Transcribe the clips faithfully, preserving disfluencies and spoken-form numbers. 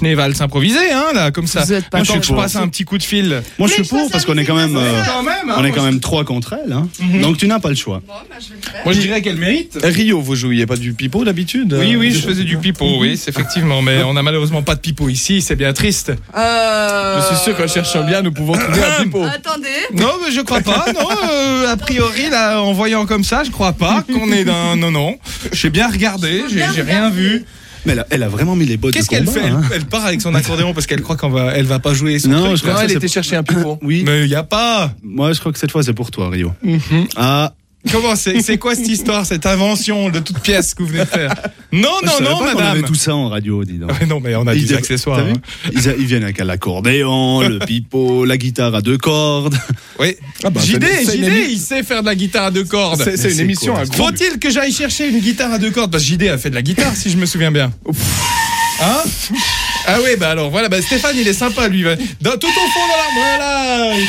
Schneewals improvisé, hein, là, comme ça. Moi, je, je passe un petit coup de fil. Moi, je suis pour parce qu'on est quand même, euh, quand même hein, on est moi, quand je... même trois contre elle. Hein. Mm-hmm. Donc tu n'as pas le choix. Bon, bah, je vais le faire. Moi, je dirais qu'elle mérite. Rio, vous jouiez pas du pipeau d'habitude? Oui, oui, je faisais du pipeau, oui, c'est effectivement, mais on a malheureusement pas de pipeau ici, c'est bien triste. Euh... Je suis sûr qu'en cherchant bien, nous pouvons trouver un pipeau. Attendez. Non, mais je crois pas, non, euh, a priori, là, en voyant comme ça, je crois pas qu'on est dans... Non, non, j'ai bien regardé, j'ai, j'ai rien vu. Mais elle a, elle a vraiment mis les bottes Qu'est-ce de combat. qu'elle fait hein. elle, elle part avec son accordéon parce qu'elle croit qu'on va, elle va pas jouer son Non, truc. je crois Non, que elle ça, était c'est... chercher un pipeau. Oui. Mais y a pas. Moi, je crois que cette fois, c'est pour toi, Rio. Mm-hmm. Ah. Comment c'est, c'est quoi cette histoire, cette invention de toute pièce que vous venez de faire? Non, non, je non, pas madame. On avait tout ça en radio, dis donc. Ah, non, mais on a Ils des a- accessoires. t'as vu Hein. ils, a- ils viennent avec l'accordéon, le pipeau, la guitare à deux cordes. Oui. Ah bah, J D, c'est- c'est J une D, émi- il sait faire de la guitare à deux cordes. C'est, c'est une c'est émission quoi, à gros. Faut-il que j'aille chercher une guitare à deux cordes? Parce que J D a fait de la guitare, si je me souviens bien. Hein? Ah oui, bah alors voilà, bah Stéphane il est sympa lui. Dans, tout au fond dans la... Voilà.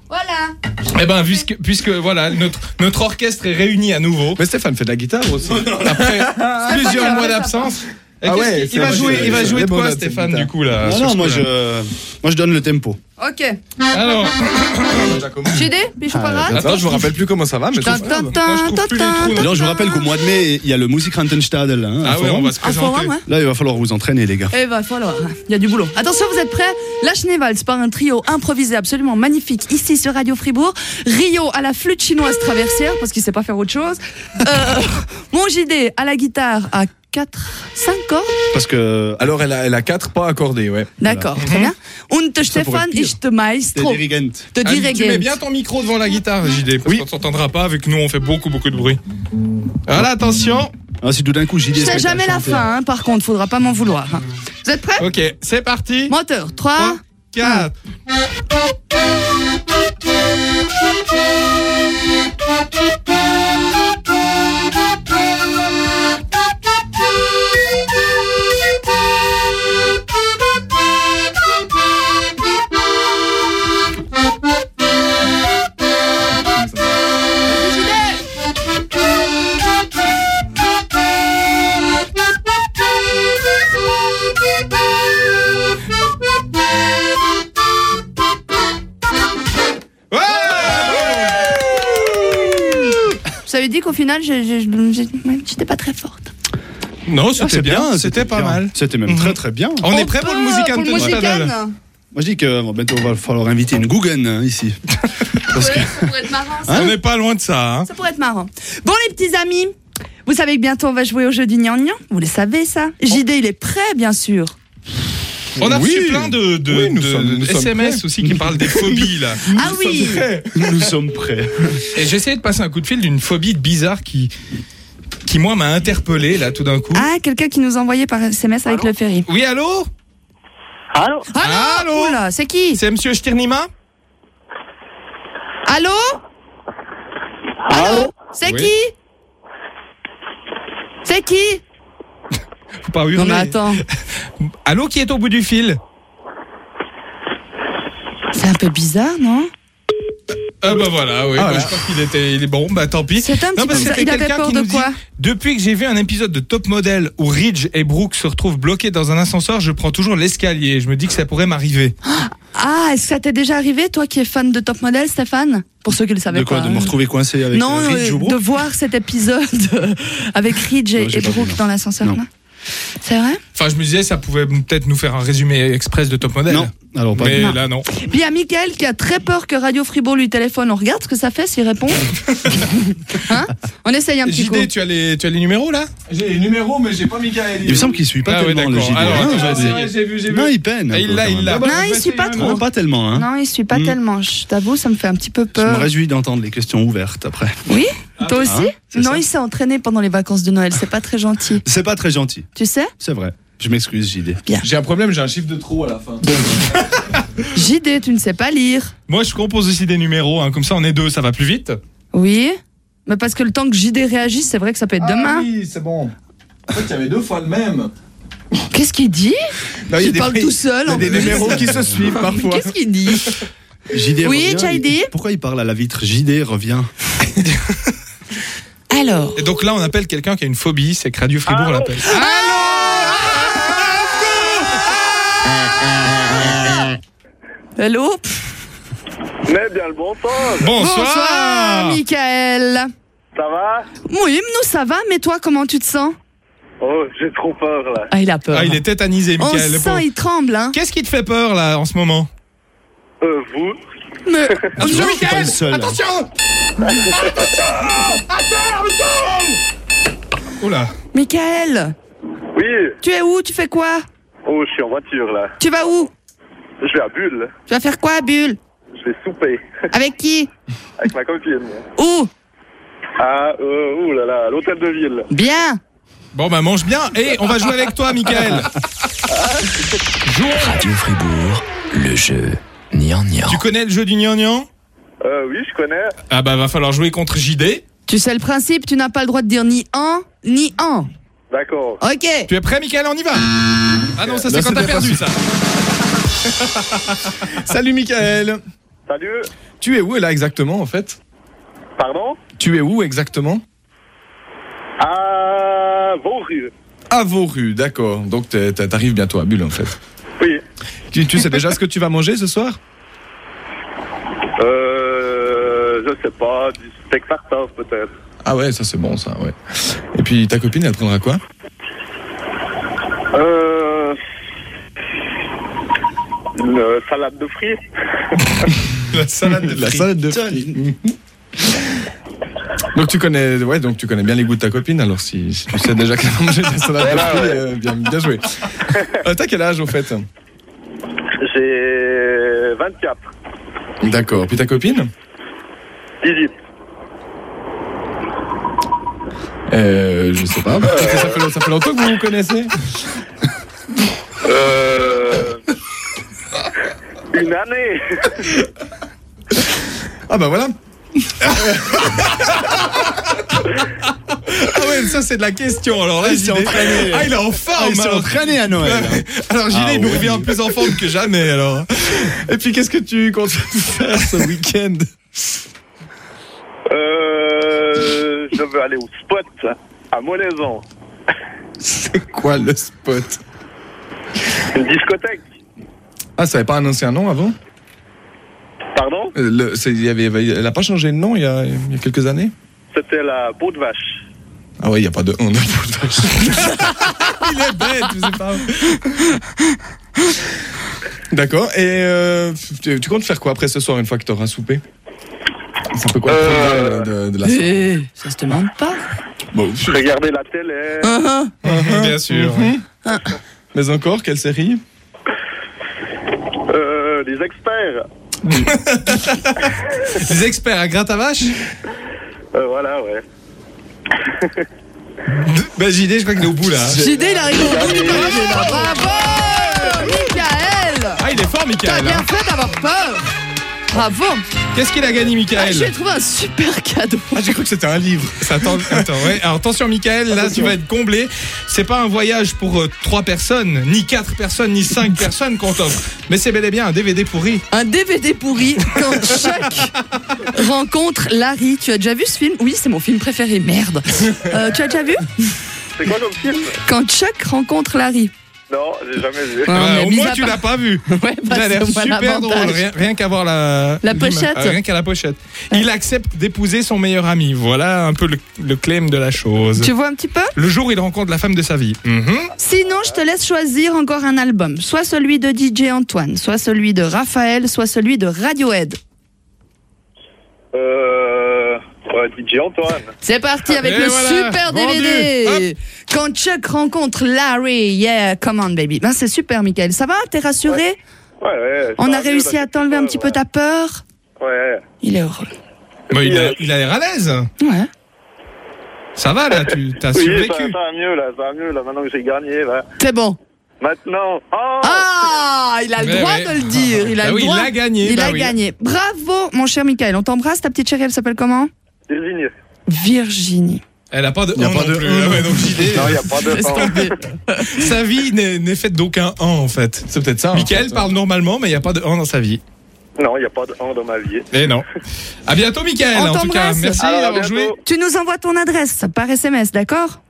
Voilà. Eh ben, puisque, puisque voilà, notre, notre orchestre est réuni à nouveau. Mais Stéphane fait de la guitare aussi. Après plusieurs mois d'absence. Et Ah qu'est-ce ouais, qu'il- c'est il va vrai, jouer, c'est- il va c'est jouer de bon, quoi là, Stéphane c'est du coup là? Non, sur non, ce moi coup-là je, moi je donne le tempo. Ok. Alors, J D, Bichou Ah, Parade. attends, je me rappelle plus comment ça va, mais Tin, c'est tin, pas grave. tin, moi, je trouve plus les trous, tin, Alors je vous tin. rappelle qu'au mois de mai, il y a le Musikrantenstadel. Hein, ah un ouais, forum. on va se Un forum, présenter. ouais. Là, il va falloir vous entraîner, les gars. Eh ben, voilà, il y a du boulot. Attention, vous êtes prêts? La Schneewals par un trio improvisé absolument magnifique ici sur Radio Fribourg. Rio à la flûte chinoise traversière parce qu'il sait pas faire autre chose. Euh, mon J D à la guitare à quatre, cinq cordes. Parce que. Alors, elle a, elle a quatre pas accordés, ouais. D'accord, très bien. Und pourrait Stefan être pire. ist der T'es Maestro. dirigent. De Ah, tu mets dirigent. bien ton micro devant la guitare, J D, parce qu'on t'entendra pas, vu que nous on fait beaucoup beaucoup de bruit. Voilà, attention. Ah, si tout d'un coup, J D Je sais jamais la fin, hein, par contre, faudra pas m'en vouloir. hein. Vous êtes prêts? Ok, c'est parti. Moteur, trois. quatre. Vous avez dit qu'au final, j'ai- j'ai- j'ai- j'étais pas très forte. Non, Ah, c'était c'est bien, c'était pas bien. mal. C'était même Mhm. très très bien. On est On prêt pour le peut, Musikanten pour le Stadel. Musikan. Moi je dis que bon, bientôt il va falloir inviter une Guggen hein, ici. Parce que... Ouais, ça pourrait être marrant, ça. Hein On n'est pas loin de ça. Hein. Ça pourrait être marrant. Bon, les petits amis, vous savez que bientôt on va jouer au jeu du gnangnan. Vous le savez, ça? J D, il est prêt, bien sûr. On a Oui. reçu plein de, de, Oui, nous de- sommes- nous de sommes S M S prêts. aussi qui parlent des phobies là. Ah oui. Nous sommes prêts. Et j'ai essayé de passer un coup de fil d'une phobie bizarre qui, qui moi m'a interpellé là tout d'un coup. Ah, quelqu'un qui nous a envoyé par S M S avec le ferry. Oui, allô? Allô? Allô? Oula, c'est qui? C'est Monsieur Stirnima? Allô? Allô? C'est Oui. qui? C'est qui? Faut pas hurler. Non mais attends, Allô, qui est au bout du fil? c'est un peu bizarre, non? Ah bah voilà, oui, Ah, bah, là. je crois qu'il était, il est bon, bah tant pis. C'est un Non, petit peu parce que bizarre. c'est Il avait quelqu'un peur qui de nous dit, quoi? depuis que j'ai vu un épisode de Top Model où Ridge et Brooke se retrouvent bloqués dans un ascenseur, je prends toujours l'escalier. Je me dis que ça pourrait m'arriver. Ah, est-ce que ça t'est déjà arrivé, toi qui es fan de Top Model, Stéphane? Pour ceux qui le savaient De quoi pas. De me retrouver coincé avec Non, euh, Ridge euh, ou Brooke de voir cet épisode euh, avec Ridge et, Non, j'ai et pas vu, Brooke non. dans l'ascenseur. Non. là. C'est vrai? Enfin, je me disais, ça pouvait peut-être nous faire un résumé express de Top Model. Non, alors pas Mais Non. là, non. Puis il y a Mickaël qui a très peur que Radio Fribourg lui téléphone. On regarde ce que ça fait s'il répond. Hein? On essaye un petit J coup. D, tu as les, tu as les numéros là? J'ai les numéros, mais j'ai pas Michael. Il me semble qu'il suit pas Ah ouais, tellement le d'accord. J D. Alors, hein, attends, aujourd'hui. c'est vrai, j'ai vu, j'ai vu. Non, il peine. un Ah, il peu, l'a, quand il même. l'a. Non, il suit pas trop. Non, pas tellement. Hein. Non, il suit pas Mm. tellement. Je t'avoue, ça me fait un petit peu Je me peur. réjouis d'entendre les questions ouvertes après. Oui? Toi aussi? Hein, c'est Non, ça. il s'est entraîné pendant les vacances de Noël. C'est pas très gentil. C'est pas très gentil, Tu sais? c'est vrai. Je m'excuse, J D. J'ai un problème, j'ai un chiffre de trop à la fin. J D, tu ne sais pas lire. Moi, je compose aussi des numéros, hein. Comme ça, on est deux, ça va plus vite. Oui? Mais parce que le temps que J D réagisse, c'est vrai que ça peut être demain. Ah oui, c'est bon. En fait, il y avait deux fois le même. Qu'est-ce qu'il dit? Non, il y a Il des- parle tout seul. Il y a en des plus. numéros qui se suivent Mais parfois. Qu'est-ce qu'il dit? J D Oui, revient, J D? il- Pourquoi il parle à la vitre? J D revient. Alors. Et donc là, on appelle quelqu'un qui a une phobie, c'est que Radio Fribourg Allô l'appelle. Hello. Mais bien le bonsoir. Bonsoir. Bonsoir, Michael. Ça va? Oui, nous ça va, mais toi, comment tu te sens? Oh, j'ai trop peur là. Ah, il a peur. Ah, il est tétanisé, On Michael. le sent, pauvre. il tremble, hein. Qu'est-ce qui te fait peur, là, en ce moment? Euh, vous? Mais... Attention, pas Michael. le seul. Attention. Oula. Michael, Oui. tu es où? Tu fais quoi? Oh, je suis en voiture là. Tu vas où? Je vais à Bulle. Tu vas faire quoi, Bulle? Je vais souper Avec qui? avec ma copine. Où? Ah, euh, ouh là là, à l'hôtel de ville. Bien. Bon, bah, mange bien. Et on va jouer avec toi, Michael. Radio Fribourg, le jeu Nian Nian. Tu connais le jeu du gnangnan? Euh, oui, je connais. Ah, bah, va falloir jouer contre J D. Tu sais le principe, tu n'as pas le droit de dire ni un, ni un. D'accord. Ok. Tu es prêt, Michael? On y va. Ah non, ça, c'est Là, quand t'as c'était perdu, ça. Salut Michael. Salut. Tu es où là exactement en fait? Pardon? Tu es où exactement? À Vaurue. À Vaurue, d'accord. Donc t'es- t'es- t'arrives bientôt à Bulle en fait. Oui. Tu, tu sais déjà ce que tu vas manger ce soir? Euh, je sais pas, du steak tartare peut-être. Ah ouais, ça c'est bon ça, ouais. Et puis ta copine, elle prendra quoi? Euh, une salade de fruits. La salade de La frites. salade de fruits. Donc tu connais, ouais, donc tu connais bien les goûts de ta copine. Alors si, si tu sais déjà qu'elle va manger de la salade de Voilà, fruits, ouais. euh, bien, bien joué. Euh, T'as quel âge au fait? J'ai vingt-quatre. D'accord. Puis ta copine? dix-huit. Euh, je sais pas. Peut-être que ça fait, ça fait longtemps que vous vous connaissez. Euh, une année. Ah bah voilà. Ah ouais, ça, c'est de la question. Alors là, Il s'est J D- entraîné. Ah, il est en forme. il s'est alors. entraîné à Noël. Alors, J D, Ah il nous oui. revient plus en forme que jamais, alors. Et puis qu'est-ce que tu comptes faire ce week-end? Euh, je veux aller au spot à Molaison. C'est quoi le spot? Une discothèque. Ah, ça avait pas annoncé un nom avant? Pardon? Euh, le- c'est- il y avait, elle a pas changé de nom il y a, il y a quelques années? C'était la peau de vache. Ah ouais, il y a pas de on. Il est bête, je sais pas. D'accord. Et euh, tu, tu comptes faire quoi après ce soir une fois que tu auras soupé? C'est un peu quoi le Euh, programme de, de la soirée? Eh, ça se demande pas. Bon, Regardez la télé. Uh-huh. Bien sûr. mais encore, quelle série? Euh, les experts. Les experts à gratte à vache. Euh, voilà, ouais. Bah, J D, je crois qu'il est au bout, là. J D, il arrive au bout du projet, là. Bravo, Michael. Ah, il est fort, T'as Michael. bien hein. fait d'avoir peur. Bravo. Qu'est-ce qu'il a gagné, Ah, Michael? j'ai trouvé un super cadeau. Ah, j'ai cru que c'était un livre. Ça attend, attends, ouais. Alors attention, Michael, là tu vas être comblé. C'est pas un voyage pour euh, trois personnes, ni quatre personnes, ni cinq personnes qu'on t'offre. Mais c'est bel et bien un D V D pourri. Un D V D pourri quand Chuck rencontre Larry. Tu as déjà vu ce film? Oui, c'est mon film préféré. Merde. Euh, tu as déjà vu? C'est quoi comme film? Quand Chuck rencontre Larry. Non, j'ai jamais vu. Ouais, Euh, mais au mis moins à tu part- l'as pas vu. Ouais, bah, Il a l'air c'est moi super l'avantage. drôle, rien, rien qu'à voir la, La l'image. pochette. Ah, rien qu'à la pochette. Il accepte d'épouser son meilleur ami. Voilà un peu le, le claim de la chose. Tu vois un petit peu? Le jour où il rencontre la femme de sa vie. Mhm. Sinon, je te laisse choisir encore un album. Soit celui de D J Antoine, soit celui de Raphaël, soit celui de Radiohead. Euh, ouais, D J Antoine. C'est parti avec Et le voilà, super D V D. Quand Chuck rencontre Larry, yeah, come on baby. Ben c'est super, Michael. Ça va? T'es rassuré? Ouais, ouais. On ça a va mieux, réussi là, à t'enlever un ouais, petit peu ta peur. Ouais. Il est heureux. Bah, il a il a l'air à l'aise. Ouais. Ça va là, tu t'as Oui, ça, survécu. ça va mieux, là, ça va mieux, là, maintenant que j'ai gagné, là. C'est bon. Maintenant. Oh! Ah, il a le Mais droit ouais. de le dire. Il a Bah le oui, droit. il a gagné, Il bah a oui. gagné. Bravo, mon cher Michael. On t'embrasse. Ta petite chérie, elle s'appelle comment? Virginie. Virginie. Elle a pas de Y a un pas non de plus. un. Ah ouais, donc J D, Non, il n'y a pas de Laisse temps. tomber. sa vie n'est n'est faite d'aucun un en fait. C'est peut-être ça. Michael en fait. parle normalement, mais il n'y a pas de un dans sa vie. Non, il n'y a pas de un dans ma vie. Et non. À bientôt, Michael. On En tout cas, t'embrasse. merci Alors, à d'avoir joué. bientôt. Tu nous envoies ton adresse par S M S, d'accord?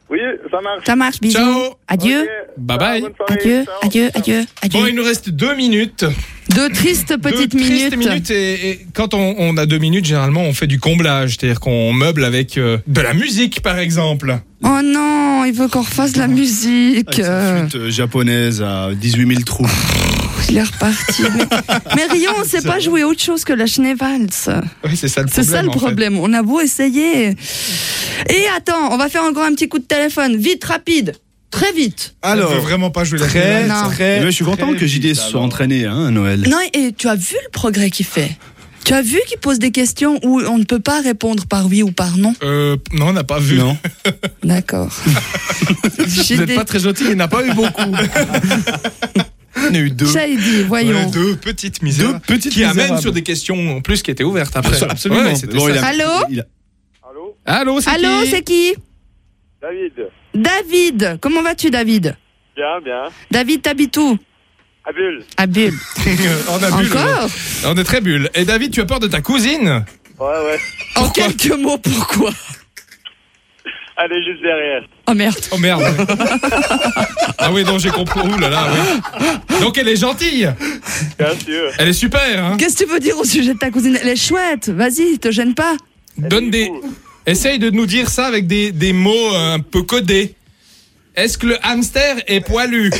Oui, ça marche. Ça marche, bisous. Ciao. Adieu. Ok. Bye bye. Bonne soirée. Adieu, Ciao. adieu, adieu, adieu. Bon, il nous reste deux minutes. Deux tristes petites Deux tristes minutes. minutes et, et quand on, on a deux minutes, généralement, on fait du comblage. C'est-à-dire qu'on meuble avec euh, de la musique, par exemple. Oh non, il veut qu'on refasse de la musique. Avec sa flûte euh, japonaise à dix-huit mille trous. Il est reparti. Mais, mais Rio, on ne sait pas jouer autre chose que la Schneewalz. Oui, c'est ça le C'est problème. ça le en fait. problème. On a beau essayer. Et attends, on va faire encore un petit coup de téléphone. Vite, rapide. Très vite. Alors, Alors, on veut vraiment pas jouer la très, Non. très. Eh ben, je suis content que J D se soit entraîné hein, à Noël. Non, et tu as vu le progrès qu'il fait? Tu as vu qu'il pose des questions où on ne peut pas répondre par oui ou par non? Euh, non, on n'a pas vu. Non. D'accord. Vous J'ai n'êtes des... pas très gentil, il n'y en a pas eu beaucoup. Il y en a eu deux. J'ai dit, voyons. Ouais, deux petites misérables. Deux petites qui amènent misérables. sur des questions en plus qui étaient ouvertes après. Absolument. Ouais, c'était Bon, ça. il a- Allô il a- Allô? Allô, c'est Allô, qui c'est qui? David. David. Comment vas-tu, David? Bien, bien. David, t'habites où? À Bulle. À Bulle. On a bulle. Encore? On est très bulle. Et David, tu as peur de ta cousine? Ouais, ouais. En quelques mots, pourquoi? Elle est juste derrière. Oh merde. Oh merde. Ah oui, donc j'ai compris. Ouh là là, oui. Donc elle est gentille. Bien sûr. Elle est super, hein. Qu'est-ce que tu veux dire au sujet de ta cousine? Elle est chouette. Vas-y, te gêne pas. Donne des. Essaye de nous dire ça avec des, des mots un peu codés. Est-ce que le hamster est poilu?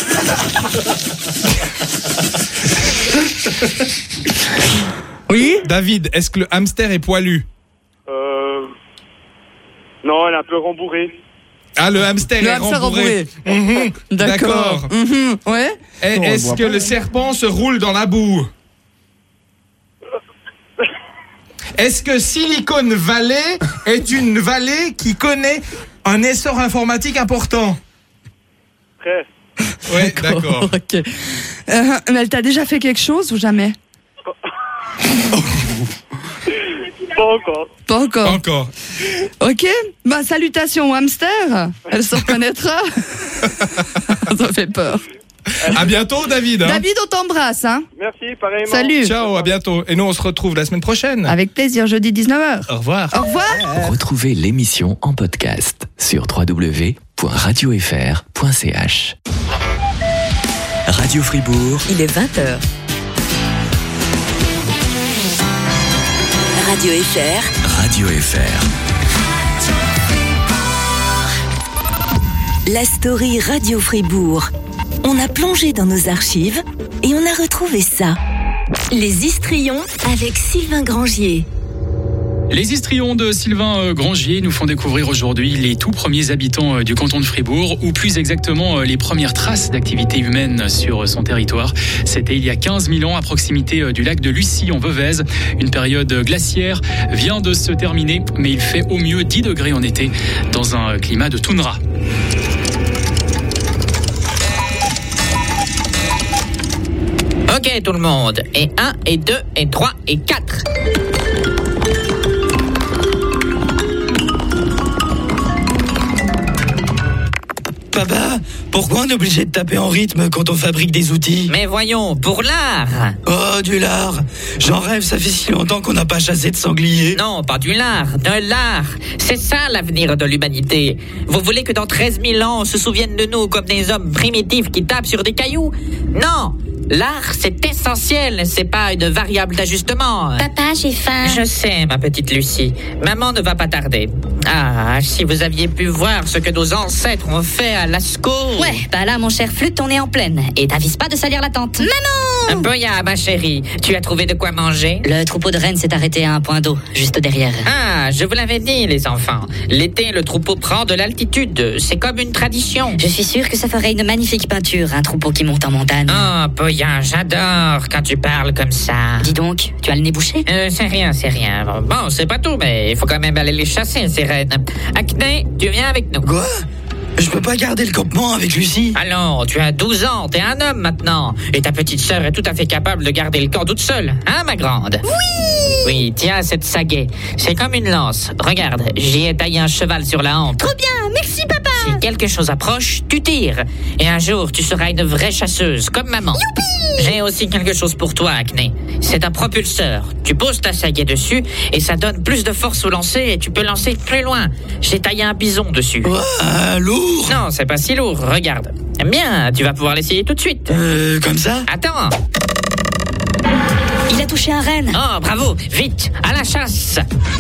Oui? David, est-ce que le hamster est poilu? Euh... Non, elle est un peu rembourrée. Ah, le hamster Le est hamster rembourré. Mhm, D'accord. D'accord. Mhm, ouais. Et Non, on le est-ce voit que pas. le serpent se roule dans la boue? Est-ce que Silicon Valley est une vallée qui connaît un essor informatique important? Très. Oui, d'accord. Ok. Euh, mais elle t'a déjà fait quelque chose ou jamais? Pas encore. Pas encore. Encore. Ok. Bah, salutations au hamster. Elle se reconnaîtra. Ça fait peur. À bientôt, David. hein. David, on t'embrasse, hein. Merci, pareillement. Salut. Ciao, à bientôt. Et nous, on se retrouve la semaine prochaine. Avec plaisir, jeudi dix-neuf heures. Au revoir. Au revoir. Retrouvez l'émission en podcast sur w w w point radio f r point c h. Radio Fribourg, Il est vingt heures. Radio F R, Radio F R. la story Radio Fribourg. On a plongé dans nos archives et on a retrouvé ça. Les Histrions avec Sylvain Grangier. Les histrions de Sylvain euh, Grangier nous font découvrir aujourd'hui les tout premiers habitants euh, du canton de Fribourg, ou plus exactement euh, les premières traces d'activité humaine sur euh, son territoire. C'était il y a quinze mille ans à proximité euh, du lac de Lucie en Veuvez. Une période glaciaire vient de se terminer, mais il fait au mieux dix degrés en été dans un euh, climat de toundra. Ok tout le monde, et un, et deux, et trois, et quatre. Papa, pourquoi on est obligé de taper en rythme quand on fabrique des outils? Mais voyons, pour l'art. Oh, du lard. J'en rêve, ça fait si longtemps qu'on n'a pas chassé de sanglier. Non, pas du lard, de l'art. C'est ça l'avenir de l'humanité. Vous voulez que dans treize mille ans, on se souvienne de nous comme des hommes primitifs qui tapent sur des cailloux? Non, l'art, c'est essentiel, c'est pas une variable d'ajustement. Papa, j'ai faim. Je sais, ma petite Lucie. Maman ne va pas tarder. Ah, si vous aviez pu voir ce que nos ancêtres ont fait à Lascaux. Ouais, bah là, mon cher Flûte, on est en pleine. Et t'avises pas de salir la tente. Maman! Boya, ma chérie, tu as trouvé de quoi manger? Le troupeau de rennes s'est arrêté à un point d'eau, juste derrière. Ah, je vous l'avais dit, les enfants. L'été, le troupeau prend de l'altitude. C'est comme une tradition. Je suis sûre que ça ferait une magnifique peinture, un troupeau qui monte en montagne. Oh, Boya, j'adore quand tu parles comme ça. Dis donc, tu as le nez bouché? Euh, c'est rien, c'est rien. Bon, c'est pas tout, mais il faut quand même aller les chasser, ces rennes. Acné, tu viens avec nous. Quoi? Je peux pas garder le campement avec Lucie. Allons, tu as douze ans, t'es un homme maintenant. Et ta petite sœur est tout à fait capable de garder le camp toute seule. Hein, ma grande? Oui! Oui, tiens, cette sagaie. C'est comme une lance. Regarde, j'y ai taillé un cheval sur la hampe. Trop bien, merci papa! Si quelque chose approche, tu tires. Et un jour, tu seras une vraie chasseuse, comme maman. Youpi! J'ai aussi quelque chose pour toi, Acné. C'est un propulseur. Tu poses ta sagaie dessus et ça donne plus de force au lancer et tu peux lancer plus loin. J'ai taillé un bison dessus. Ouah, lourd. Non, c'est pas si lourd, regarde. Bien, tu vas pouvoir l'essayer tout de suite. Euh, comme ça? Attends. Il a touché un renne. Oh, bravo. Vite, à la chasse.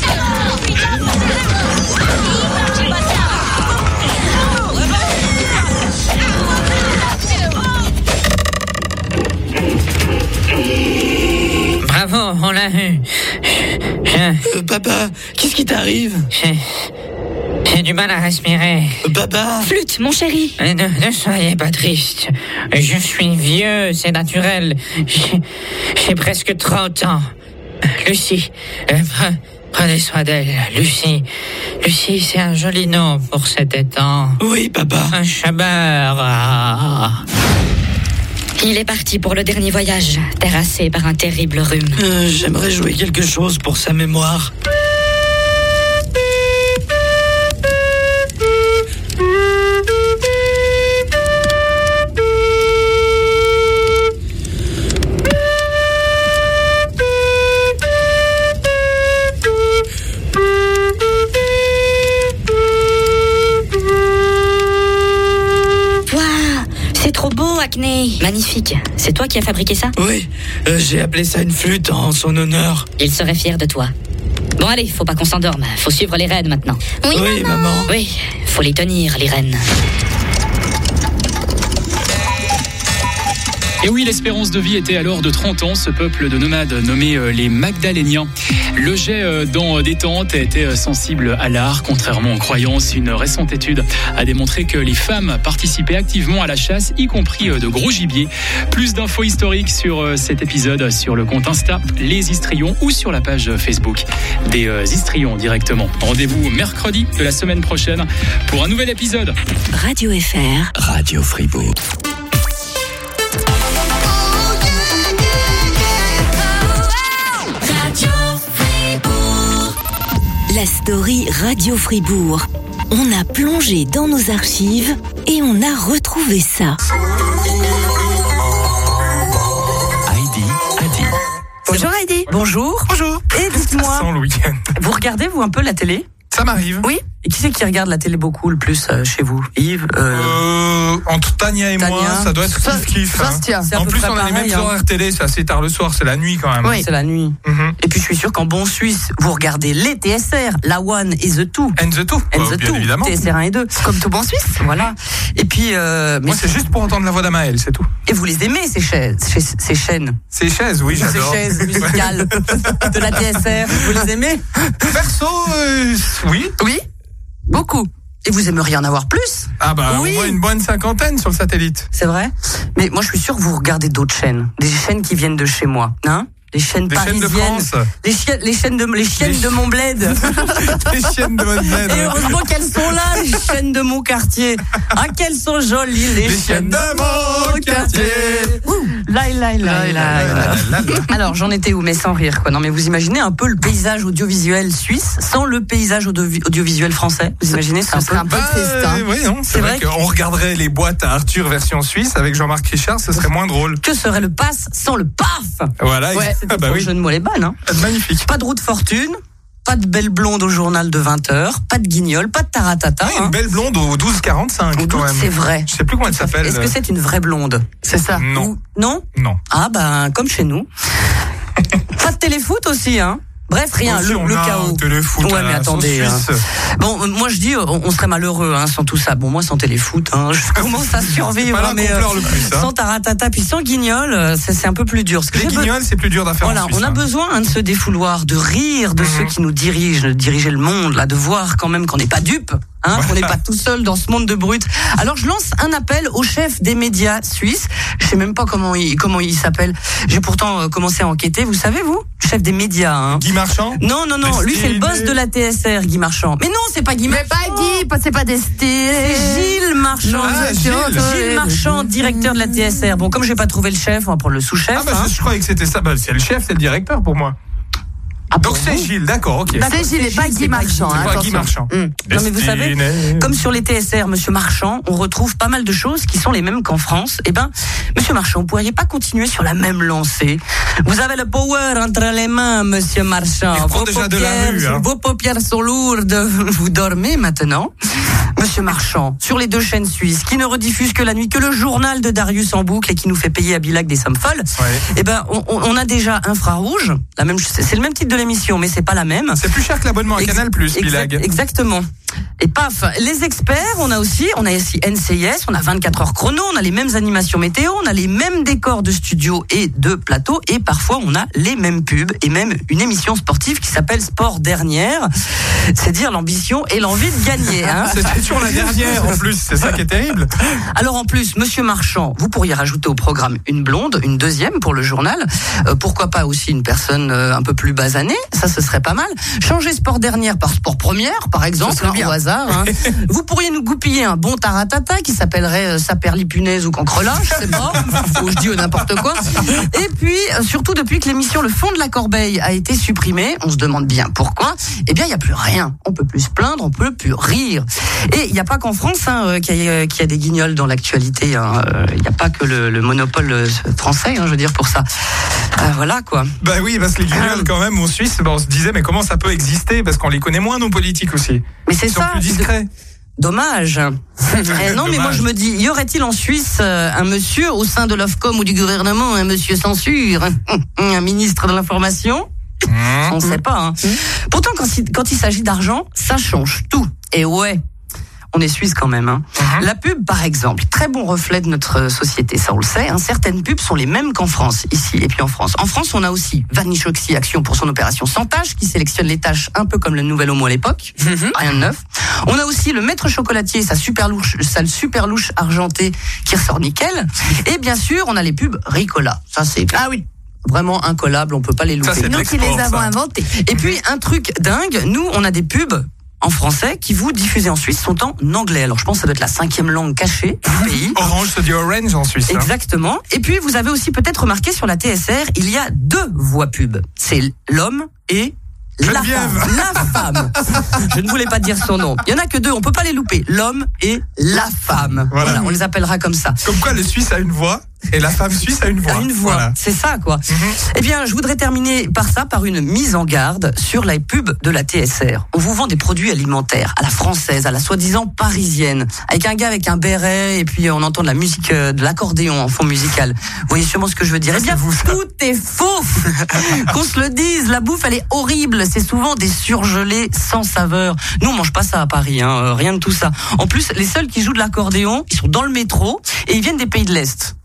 Bravo, on l'a eu. Euh, papa, qu'est-ce qui t'arrive? J'ai... J'ai du mal à respirer. Euh, papa. Flûte, mon chéri. Ne, ne soyez pas triste. Je suis vieux, c'est naturel. J'ai, j'ai presque trente ans. Lucie, euh, pre- prenez soin d'elle. Lucie, Lucie, c'est un joli nom pour cet étang. Oui, papa. Un chabert. Ah. Il est parti pour le dernier voyage, terrassé par un terrible rhume. Euh, j'aimerais jouer quelque chose pour sa mémoire. Acné. Magnifique. C'est toi qui as fabriqué ça? Oui, euh, j'ai appelé ça une flûte en son honneur. Il serait fier de toi. Bon allez, faut pas qu'on s'endorme. Faut suivre les rennes maintenant. Oui, oui maman. maman. Oui, faut les tenir, les rennes. Et oui, l'espérance de vie était alors de trente ans, ce peuple de nomades nommé les Magdaléniens. Le jet dans des tentes était sensible à l'art, contrairement aux croyances. Une récente étude a démontré que les femmes participaient activement à la chasse, y compris de gros gibier. Plus d'infos historiques sur cet épisode sur le compte Insta Les Histrions ou sur la page Facebook des Histrions directement. Rendez-vous mercredi de la semaine prochaine pour un nouvel épisode. Radio F R. Radio Fribourg. La story Radio Fribourg. On a plongé dans nos archives et on a retrouvé ça. Heidi a dit. Bonjour Heidi. Bonjour. Bonjour. Et dites-moi, le week-end. vous regardez vous un peu la télé? Ça m'arrive. Oui. Et qui c'est qui regarde la télé beaucoup le plus euh, chez vous? Yves euh... Euh, entre Tania et Tania. moi, ça doit être Ça- kiff. ça se tient. C'est à En peu plus, près on a les pareil, mêmes hein. horaires télé, c'est assez tard le soir, c'est la nuit quand même. Oui, c'est la nuit. Mhm. Et puis je suis sûr qu'en bon Suisse, vous regardez les T S R, la One et the Two. And the Two, And bah, the bien Two, évidemment. T S R un et deux. Comme tout bon Suisse. Voilà. Et puis, euh, mais Moi, c'est juste pour entendre la voix d'Amaël, c'est tout. et vous les aimez ces chaises, ces, ces chaînes, Ces chaises, oui, ces j'adore. chaises musicales de la T S R, vous les aimez? Perso, euh, oui. Oui, beaucoup. Et vous aimeriez en avoir plus? Ah bah, Oui. on voit une bonne cinquantaine sur le satellite. C'est vrai? Mais moi, je suis sûr que vous regardez d'autres chaînes. Des chaînes qui viennent de chez moi. Hein? Les chaînes Des chaînes parisiennes. de France. Les, chiennes, les chaînes de, les chiennes Les de mon bled. Les chiennes de votre bled. Et heureusement qu'elles sont là, les chaînes de mon quartier. Ah, qu'elles sont jolies, les, Les chiennes de mon quartier. Ouh, Là, là, là, là, là. Alors, j'en étais où, mais sans rire, quoi. Non, mais vous imaginez un peu le paysage audiovisuel suisse sans le paysage audio- audiovisuel français? Vous imaginez, c'est un peu... un peu Bah, triste. Hein. oui, non, c'est C'est vrai, vrai qu'on regarderait les boîtes à Arthur version suisse avec Jean-Marc Richard, ce serait moins drôle. Que serait le pass sans le paf? Voilà, Ouais, ah c'était bah pour oui. le jeu de mots les bonnes, hein. Magnifique. Pas de roue de fortune, pas de belle blonde au journal de vingt heures, pas de guignol, pas de taratata. Ah, une hein. belle blonde au douze quarante-cinq Au quand doute, même. c'est vrai. Je sais plus comment elle s'appelle. Est-ce que c'est une vraie blonde? C'est ça. Non. Ou- Non? Non. Ah ben, comme chez nous. Pas de téléfoot aussi, hein. Bref, rien, Aussi, le, on le a un chaos. téléfoot Ouais, à mais la attendez. sauce hein. suisse. Bon, euh, moi je dis, on, on serait malheureux hein, sans tout ça. Bon, moi sans téléfoot, hein, je commence à survivre. C'est pas là hein, mais qu'on pleure le plus, hein. sans taratata, puis sans guignol, euh, c'est c'est un peu plus dur. Parce que Les j'ai be- guignols, c'est plus dur d'affaire Voilà, en Suisse. on a hein. besoin hein, de ce défouloir, de rire de Mhm. ceux qui nous dirigent, de diriger le monde, là, de voir quand même qu'on n'est pas dupes, hein, qu'on n'est pas tout seul dans ce monde de brutes. Alors je lance un appel au chef des médias suisses. Je sais même pas comment il comment il s'appelle. J'ai pourtant euh, commencé à enquêter. Vous savez vous, chef des médias. Hein. Guy Marchand. Non non non, lui c'est le boss de la T S R, Guy Marchand. Mais non, c'est pas Guy Mais Marchand. pas dit, pas- c'est pas des C'est Gilles Marchand. Ah, Gilles. Gilles Marchand, directeur de la T S R. Bon, comme j'ai pas trouvé le chef, on va prendre le sous-chef. Ah bah hein. je croyais que c'était ça. Bah, c'est le chef, c'est le directeur pour moi. Ah, Donc c'est Gilles, d'accord, ok. C'est Gilles et pas Guy Marchand. C'est pas Guy Marchand. Mmh. Non mais vous savez, comme sur les T S R, Monsieur Marchand, on retrouve pas mal de choses qui sont les mêmes qu'en France. Eh ben, Monsieur Marchand, vous pourriez pas continuer sur la même lancée. Vous avez le power entre les mains, Monsieur Marchand. Il prend déjà de la rue, hein. Vos paupières sont lourdes. Vous dormez maintenant, Monsieur Marchand, sur les deux chaînes suisses, qui ne rediffusent que la nuit que le journal de Darius en boucle et qui nous fait payer à Bilac des sommes folles. Ouais. Eh ben, on, on a déjà Infrarouge, la même, c'est le même titre de l'émission, mais c'est pas la même. C'est plus cher que l'abonnement à Ex- Canal+, Bilag. exact- Exactement. Et paf, les experts, on a aussi, on a aussi N C I S, on a vingt-quatre heures chrono, on a les mêmes animations météo, on a les mêmes décors de studio et de plateau, et parfois on a les mêmes pubs et même une émission sportive qui s'appelle Sport Dernière. C'est dire l'ambition et l'envie de gagner. Hein. C'est toujours la dernière en plus, c'est ça qui est terrible. Alors en plus, Monsieur Marchand, vous pourriez rajouter au programme une blonde, une deuxième pour le journal. Euh, pourquoi pas aussi une personne euh, un peu plus basanée, ça ce serait pas mal. Changer Sport Dernière par Sport Première, par exemple, hein, au hasard. Hein. Vous pourriez nous goupiller un bon taratata qui s'appellerait euh, Saperli-Punaise ou Cancrelin, je sais pas, ou je dis euh, n'importe quoi. Et puis, euh, surtout depuis que l'émission Le Fond de la Corbeille a été supprimée, on se demande bien pourquoi, eh bien il n'y a plus rien. On peut plus se plaindre, on peut plus rire. Et il n'y a pas qu'en France hein, euh, qu'il y, a, qu'il y a des guignols dans l'actualité. Hein. Euh, il n'y a pas que le, le monopole euh, français, hein, je veux dire, pour ça. Euh, voilà quoi. Bah oui, parce que les guignols quand même en Suisse, bah, on se disait mais comment ça peut exister, parce qu'on les connaît moins nos politiques aussi. Mais c'est Ils sont ça. plus discrets. Dommage. Eh non, mais moi je me dis, y aurait-il en Suisse euh, un monsieur au sein de l'Ofcom ou du gouvernement, un monsieur censure, un ministre de l'information? Mmh. On ne sait pas. Hein. Mmh. Pourtant, quand, quand il s'agit d'argent, ça change tout. Et ouais. On est suisse quand même. Hein. Mmh. La pub, par exemple, très bon reflet de notre société, ça on le sait. Hein. Certaines pubs sont les mêmes qu'en France, ici et puis en France. En France, on a aussi Vanish Oxy Action pour son opération sans tâche, qui sélectionne les tâches un peu comme le Nouvel Homo à l'époque. Mmh. Rien de neuf. On a aussi le Maître Chocolatier, sa super louche, sa super louche argentée qui ressort nickel. Et bien sûr, on a les pubs Ricola. Ça c'est ah oui. Vraiment incollable, on peut pas les louper. Ça, c'est nous qui les avons ça. inventés. Et puis un truc dingue, nous on a des pubs en français qui vous diffusez en Suisse sont en anglais. Alors je pense que ça doit être la cinquième langue cachée du pays. Orange se dit orange en Suisse. Exactement. Hein. Et puis vous avez aussi peut-être remarqué sur la T S R, il y a deux voix pub. C'est l'homme et la femme. La femme. Je ne voulais pas dire son nom. Il y en a que deux, on peut pas les louper. L'homme et la femme. Voilà, voilà on les appellera comme ça. Comme quoi le Suisse a une voix et la femme suisse a une voix. A une voix, voilà. C'est ça quoi. Mm-hmm. Eh bien, je voudrais terminer par ça, par une mise en garde sur la pub de la T S R. On vous vend des produits alimentaires à la française, à la soi-disant parisienne, avec un gars avec un béret et puis on entend de la musique, de l'accordéon en fond musical. Vous voyez sûrement ce que je veux dire. Eh bien, tout est faux. Qu'on se le dise, la bouffe elle est horrible. C'est souvent des surgelés sans saveur. Nous on mange pas ça à Paris, hein, euh, rien de tout ça. En plus, les seuls qui jouent de l'accordéon, ils sont dans le métro et ils viennent des pays de l'Est.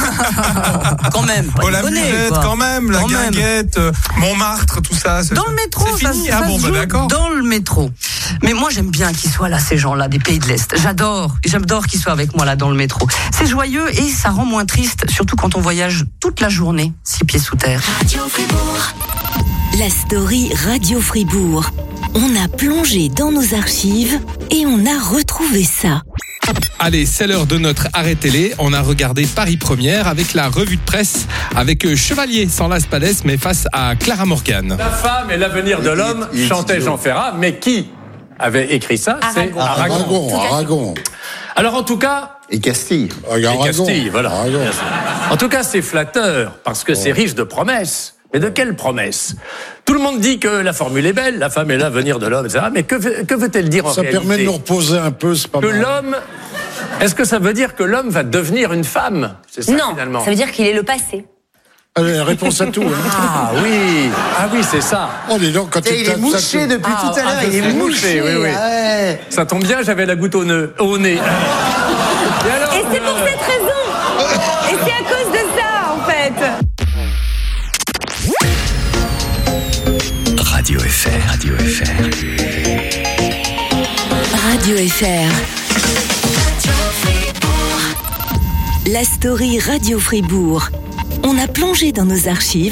Quand même. Oh, la musette, quand même, la quand guinguette, même. Montmartre, tout ça. Dans le métro, c'est fini. ça, ah ça bon, se bah, joue d'accord. Dans le métro. Mais moi, j'aime bien qu'ils soient là, ces gens-là, des pays de l'Est. J'adore. J'adore qu'ils soient avec moi là dans le métro. C'est joyeux et ça rend moins triste, surtout quand on voyage toute la journée, six pieds sous terre. Radio Fribourg. La story Radio Fribourg. On a plongé dans nos archives et on a retrouvé ça. Allez, c'est l'heure de notre arrêt télé. On a regardé Paris Première avec la revue de presse avec Chevalier sans Las Palais, mais face à Clara Morgan. La femme et l'avenir de l'homme, chantait Jean Ferrat, mais qui avait écrit ça? C'est Aragon. Aragon, Aragon. Alors en tout cas... Et Castille. Et Castille, voilà. Aragon. En tout cas, c'est flatteur, parce que oh. c'est riche de promesses. Mais de quelles promesses? Tout le monde dit que la formule est belle, la femme est l'avenir de l'homme, et cetera. Mais que, que veut-elle dire en ça réalité? Ça permet de nous reposer un peu, c'est pas que mal. l'homme... Est-ce que ça veut dire que l'homme va devenir une femme? C'est ça, non, finalement. Ça veut dire qu'il est le passé. Allez, réponse à tout. Hein. Ah oui, ah oui, c'est ça. Oh, dis donc, quand il est mouché ça, depuis ah, tout à l'heure, ah, il est mouché. Oui, oui. Ah ouais. Ça tombe bien, j'avais la goutte au, nœud, au nez. Et, alors, Et c'est pour euh... cette raison. Et c'est à cause de ça, en fait. Radio F R, Radio F R. Radio F R. La story Radio Fribourg. On a plongé dans nos archives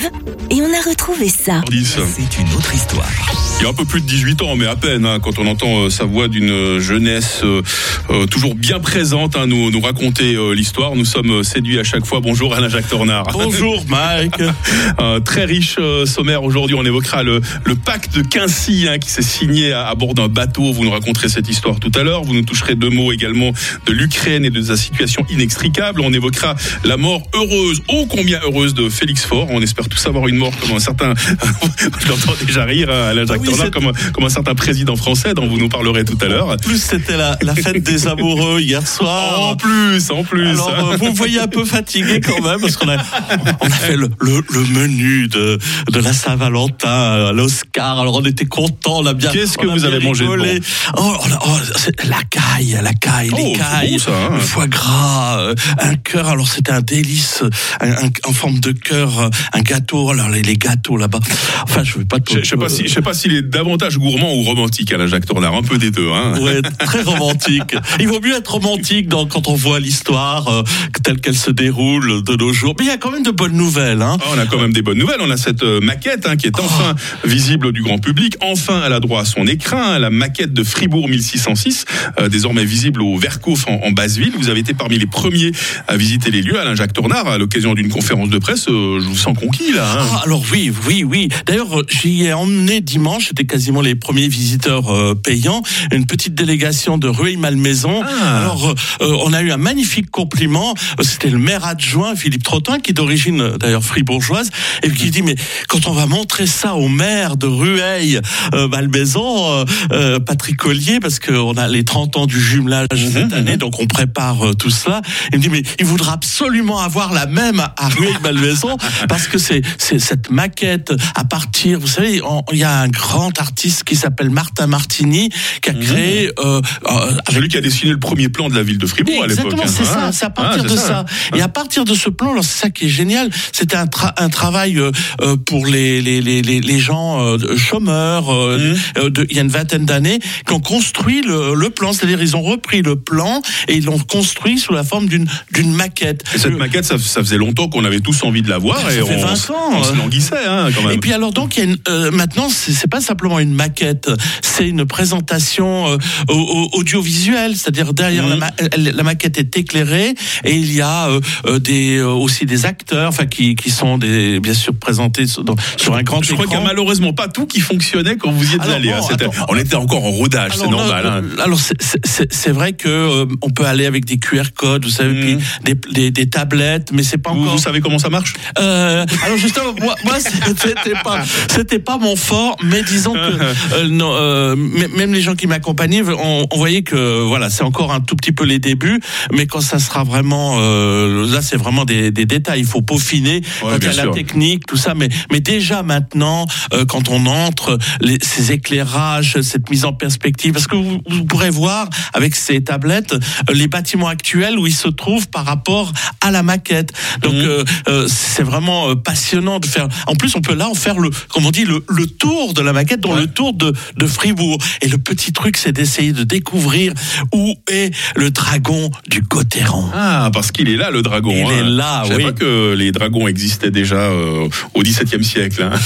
et on a retrouvé ça. C'est une autre histoire. Il y a un peu plus de dix-huit ans, mais à peine, hein, quand on entend euh, sa voix d'une euh, jeunesse euh, euh, toujours bien présente, hein, nous, nous raconter euh, l'histoire. Nous sommes euh, séduits à chaque fois. Bonjour Alain-Jacques Tornard. Bonjour Mike. Un très riche euh, sommaire aujourd'hui. On évoquera le, le pacte de Quincy, hein, qui s'est signé à, à bord d'un bateau. Vous nous raconterez cette histoire tout à l'heure. Vous nous toucherez deux mots également de l'Ukraine et de sa situation inextricable. On évoquera la mort heureuse, ô combien heureuse, de Félix Faure. On espère tous avoir une mort comme un certain... Je l'entends déjà rire, hein, Alain-Jacques oui, Tornard, comme, comme un certain président français dont vous nous parlerez tout à l'heure. En plus, c'était la, la fête des amoureux hier soir. En plus, en plus. Alors, euh, vous me voyez un peu fatigué quand même, parce qu'on a, on a fait le, le, le menu de, de la Saint-Valentin à l'Oscar. Alors, on était contents, on a bien. Qu'est-ce que vous avez mangé de bon? Oh, on a, oh c'est la caille, la caille, oh, les cailles, bon, ça, hein. le foie gras, euh, un cœur. Alors, c'était un délice, un, un, en forme de cœur, un gâteau. Alors, les, les gâteaux là-bas. Enfin, je vais pas. Je, je sais pas si, je sais pas s'il est davantage gourmand ou romantique, Alain Jacques Tornard, un peu des deux, hein. Ouais, très romantique. Il vaut mieux être romantique dans, quand on voit l'histoire euh, telle qu'elle se déroule de nos jours. Mais il y a quand même de bonnes nouvelles, hein. Oh, on a quand même des bonnes nouvelles. On a cette euh, maquette, hein, qui est enfin oh. visible du grand public. Enfin, elle a droit à son écrin. Hein, la maquette de Fribourg mille six cent six, euh, désormais visible au Verkhof en, en Basse-Ville. Vous avez été parmi les premiers à visiter les lieux, Alain Jacques Tornard, à l'occasion d'une conférence de presse. Euh, je vous sens conquis là. Hein. Ah, alors oui, oui, oui. D'ailleurs, j'y ai emmené dimanche. C'était quasiment les premiers visiteurs euh, payants. Une petite délégation de Rueil-Malmaison. Ah. Alors, euh, on a eu un magnifique compliment. C'était le maire adjoint, Philippe Trottin, qui est d'origine euh, d'ailleurs fribourgeoise, et qui dit, mais quand on va montrer ça au maire de Rueil-Malmaison, euh, euh, Patrick Collier, parce qu'on a les trente ans du jumelage mmh, cette mmh. année, donc on prépare euh, tout cela. Il me dit, mais il voudra absolument avoir la même à Rueil-Malmaison, parce que c'est, c'est cette maquette à partir, vous savez, il y a un grand artiste qui s'appelle Martin Martini, qui a créé... Euh, euh, celui qui a dessiné le premier plan de la ville de Fribourg à l'époque. Exactement, c'est ça, c'est à partir ah, c'est de ça. ça. Et à partir de ce plan, alors c'est ça qui est génial, c'était un, tra- un travail euh, pour les, les, les, les gens euh, chômeurs, euh, mmh. de, il y a une vingtaine d'années, qui ont construit le, le plan, c'est-à-dire ils ont repris le plan et ils l'ont construit sous la forme d'une, d'une maquette. Et cette le... maquette, ça, ça faisait longtemps qu'on avait tous envie de la voir, ça et fait on, vingt ans, on se languissait, hein, quand même. Et puis alors donc, il y a une, euh, maintenant, c'est, c'est pas simplement une maquette, c'est une présentation euh, audiovisuelle, c'est-à-dire derrière mmh. la, ma- la maquette est éclairée et il y a euh, des, euh, aussi des acteurs, enfin qui, qui sont des, bien sûr présentés sur, dans, sur un grand Je écran. crois qu'il n'y a malheureusement pas tout qui fonctionnait quand vous y êtes alors, allés. Bon, hein, c'était, on était encore en rodage, alors, c'est normal. Là, hein. Alors c'est, c'est, c'est vrai que euh, on peut aller avec des Q R codes, vous savez, mmh. puis des, des, des tablettes, mais c'est pas vous, encore. Vous savez comment ça marche? euh, Alors justement, moi, moi c'était pas, c'était pas mon fort, mais disons que euh, non, euh, même les gens qui m'accompagnaient, on, on voyait que voilà, c'est encore un tout petit peu les débuts, mais quand ça sera vraiment, euh, là c'est vraiment des, des détails, il faut peaufiner, ouais, quand il y a sûr. La technique, tout ça, mais mais déjà maintenant, euh, quand on entre, les, ces éclairages, cette mise en perspective, parce que vous, vous pourrez voir avec ces tablettes euh, les bâtiments actuels où ils se trouvent par rapport à la maquette. Donc mmh. euh, euh, c'est vraiment euh, passionnant de faire. En plus, on peut là en faire le, comme on dit, le, le tour de la maquette, dans ouais. le tour de, de Fribourg. Et le petit truc, c'est d'essayer de découvrir où est le dragon du Gotteron. Ah, parce qu'il est là, le dragon. Il hein. est là, Je oui. Je savais pas que les dragons existaient déjà euh, au dix-septième siècle. Hein.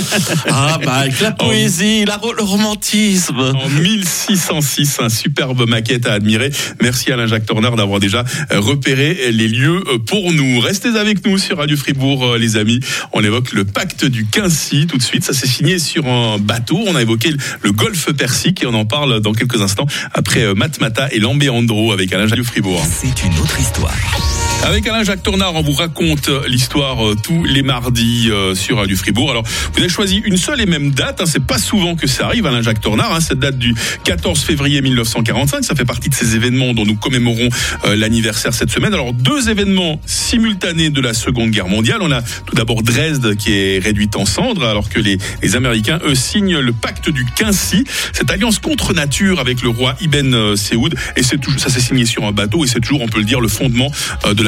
Ah, bah, avec la poésie, en, la, le romantisme. En mille six cent six, un superbe maquette à admirer. Merci Alain Jacques Tornard d'avoir déjà repéré les lieux pour nous. Restez avec nous sur Radio Fribourg, les amis. On évoque le pacte du Quincy tout de suite. Ça s'est signé sur un bateau. On a évoqué le golfe Persique et on en parle dans quelques instants après Matmata et Lambéandro avec Alain Jacques Fribourg. C'est une autre histoire. Avec Alain Jacques Tornard, on vous raconte l'histoire euh, tous les mardis euh, sur Radio Fribourg. Alors, vous avez choisi une seule et même date. Hein, c'est pas souvent que ça arrive, Alain Jacques Tornard. Hein, cette date du quatorze février mille neuf cent quarante-cinq, ça fait partie de ces événements dont nous commémorons euh, l'anniversaire cette semaine. Alors, deux événements simultanés de la Seconde Guerre mondiale. On a tout d'abord Dresde qui est réduite en cendres, alors que les, les Américains, eux, signent le pacte du Quincy, cette alliance contre nature avec le roi Ibn Saoud. Et c'est toujours, ça s'est signé sur un bateau et c'est toujours, on peut le dire, le fondement euh, de la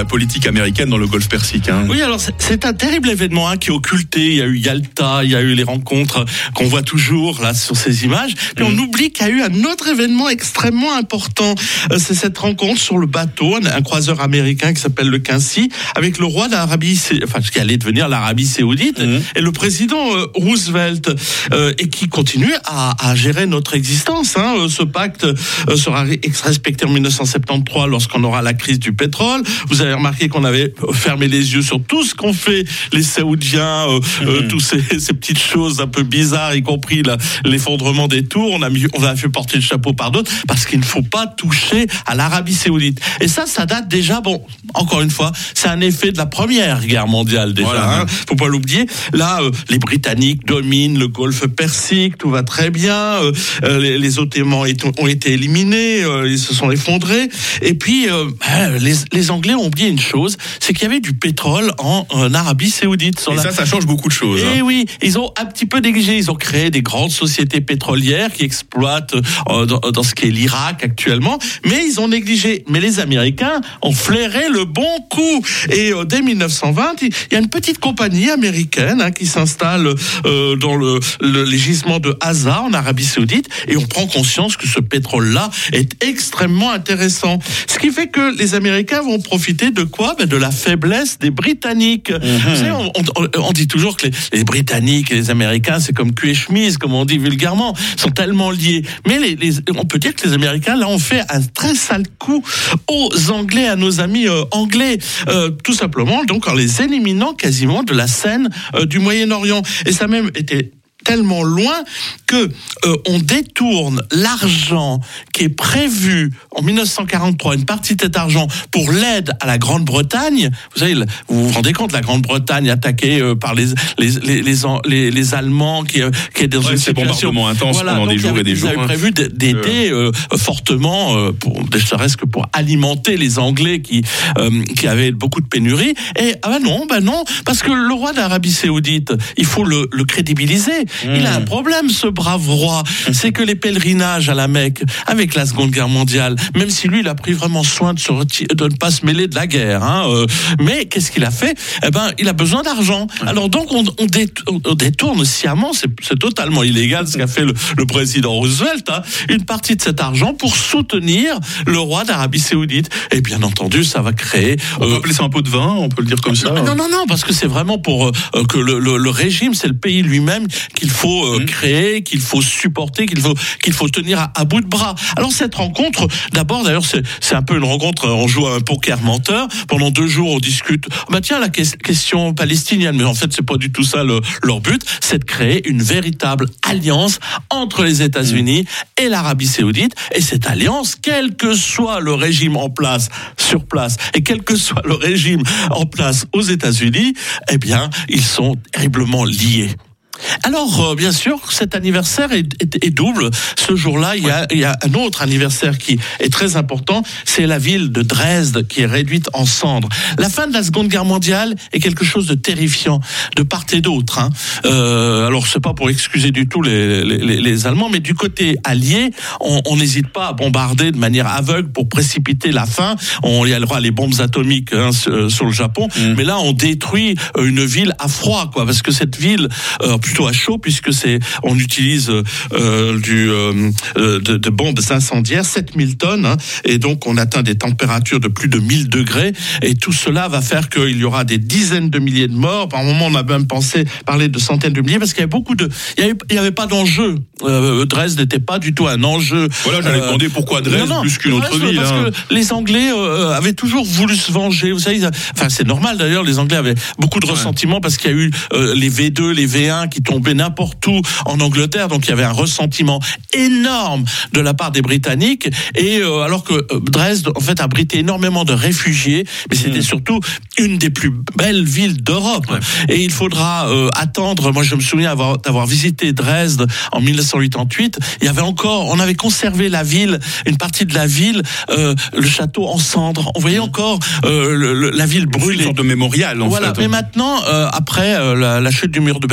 la politique américaine dans le Golfe Persique. Hein. Oui, alors c'est, c'est un terrible événement hein, qui est occulté. Il y a eu Yalta, il y a eu les rencontres qu'on voit toujours là sur ces images. Puis mmh. on oublie qu'il y a eu un autre événement extrêmement important. Euh, c'est cette rencontre sur le bateau, un, un croiseur américain qui s'appelle le Quincy, avec le roi d'Arabie, enfin ce qui allait devenir l'Arabie Saoudite, mmh. et le président euh, Roosevelt, euh, et qui continue à, à gérer notre existence. Hein. Euh, ce pacte euh, sera respecté en dix-neuf cent soixante-treize lorsqu'on aura la crise du pétrole. Vous avez remarqué qu'on avait fermé les yeux sur tout ce qu'ont fait les Saoudiens, euh, mmh. euh, tous ces, ces petites choses un peu bizarres, y compris la, l'effondrement des tours. On a mis, on a fait porter le chapeau par d'autres parce qu'il ne faut pas toucher à l'Arabie Saoudite. Et ça, ça date déjà. Bon, encore une fois, c'est un effet de la Première Guerre mondiale déjà. Voilà. Hein, faut pas l'oublier. Là, euh, les Britanniques dominent le Golfe Persique, tout va très bien. Euh, euh, les, les Ottomans ont été éliminés, euh, ils se sont effondrés. Et puis, euh, les, les Anglais ont oublié une chose, c'est qu'il y avait du pétrole en, en Arabie Saoudite. Et la... ça, ça change beaucoup de choses. Et hein. oui, ils ont un petit peu négligé. Ils ont créé des grandes sociétés pétrolières qui exploitent euh, dans, dans ce qui est l'Irak actuellement, mais ils ont négligé. Mais les Américains ont flairé le bon coup. Et euh, dès dix-neuf cent vingt, il y a une petite compagnie américaine hein, qui s'installe euh, dans le, le, les gisements de Haza en Arabie Saoudite, et on prend conscience que ce pétrole-là est extrêmement intéressant. Ce qui fait que les Américains vont profiter de quoi ? Ben de la faiblesse des Britanniques. Mm-hmm. Vous savez, on, on, on dit toujours que les, les Britanniques et les Américains, c'est comme cul et chemise, comme on dit vulgairement, sont tellement liés. Mais les, les, on peut dire que les Américains, là, ont fait un très sale coup aux Anglais, à nos amis euh, anglais, euh, tout simplement, donc en les éliminant quasiment de la scène euh, du Moyen-Orient. Et ça a même été tellement loin que euh, on détourne l'argent qui est prévu en dix-neuf cent quarante-trois, une partie de cet argent pour l'aide à la Grande-Bretagne. Vous savez, vous vous rendez compte, la Grande-Bretagne attaquée euh, par les les les les, les, les Allemands qui euh, qui est dans ouais, une situation bombardement intense voilà, pendant des jours et des jours. Ils avaient prévu d'aider euh, fortement, euh, pour, ne serait-ce que pour alimenter les Anglais qui euh, qui avaient beaucoup de pénuries. Et ah ben non, ben non, parce que le roi d'Arabie Saoudite, il faut le, le crédibiliser. Mmh. Il a un problème, ce brave roi. C'est que les pèlerinages à la Mecque, avec la Seconde Guerre mondiale, même si lui, il a pris vraiment soin de, se reti- de ne pas se mêler de la guerre, hein, euh, mais qu'est-ce qu'il a fait ? Eh ben, il a besoin d'argent. Mmh. Alors donc, on, on, détourne, on détourne sciemment, c'est, c'est totalement illégal ce qu'a fait le, le président Roosevelt, hein, une partie de cet argent pour soutenir le roi d'Arabie Saoudite. Et bien entendu, ça va créer... On euh, peut appeler ça un pot de vin, on peut le dire comme ça. Non, non, non, non parce que c'est vraiment pour euh, que le, le, le régime, c'est le pays lui-même qu'il faut euh, mmh. créer, qu'il faut supporter, qu'il faut qu'il faut tenir à, à bout de bras. Alors cette rencontre, d'abord d'ailleurs c'est c'est un peu une rencontre, on joue à un poker menteur. Pendant deux jours on discute. Bah tiens la que- question palestinienne, mais en fait c'est pas du tout ça le, leur but, c'est de créer une véritable alliance entre les États-Unis mmh. et l'Arabie Saoudite. Et cette alliance, quel que soit le régime en place sur place et quel que soit le régime en place aux États-Unis, eh bien ils sont terriblement liés. Alors, euh, bien sûr, cet anniversaire est, est, est double. Ce jour-là, il y, a, il y a un autre anniversaire qui est très important. C'est la ville de Dresde qui est réduite en cendres. La fin de la Seconde Guerre mondiale est quelque chose de terrifiant, de part et d'autre. Hein. Euh, alors, c'est pas pour excuser du tout les, les, les Allemands, mais du côté allié, on n'hésite pas à bombarder de manière aveugle pour précipiter la fin. On y aura les bombes atomiques hein, sur, sur le Japon, mmh. mais là, on détruit une ville à froid, quoi, parce que cette ville... Euh, plutôt à chaud puisque c'est on utilise euh, du euh, de, de bombes incendiaires sept mille tonnes hein, et donc on atteint des températures de plus de mille degrés et tout cela va faire qu'il y aura des dizaines de milliers de morts. Par un moment on a même pensé parler de centaines de milliers parce qu'il y avait beaucoup de il y avait, il y avait pas d'enjeu. Euh, Dresde n'était pas du tout un enjeu. Voilà, j'allais euh, demander pourquoi Dresde non, non, plus qu'une autre Dresde, ville. Parce hein. que les Anglais euh, avaient toujours voulu se venger. Vous savez, ils a... enfin c'est normal d'ailleurs. Les Anglais avaient beaucoup de ouais. ressentiment parce qu'il y a eu euh, les V deux, les V un qui tombaient n'importe où en Angleterre. Donc il y avait un ressentiment énorme de la part des Britanniques. Et euh, alors que euh, Dresde en fait abritait énormément de réfugiés, mais c'était mmh. surtout une des plus belles villes d'Europe. Ouais. Et il faudra euh, attendre. Moi je me souviens avoir, d'avoir visité Dresde en dix-neuf cent quatre-vingt-huit, il y avait encore, on avait conservé la ville, une partie de la ville, euh, le château en cendres. On voyait encore euh, le, le, la ville brûlée. Une sorte de mémorial, en voilà. fait. Mais maintenant, euh, après euh, la, la chute du mur de Berlin,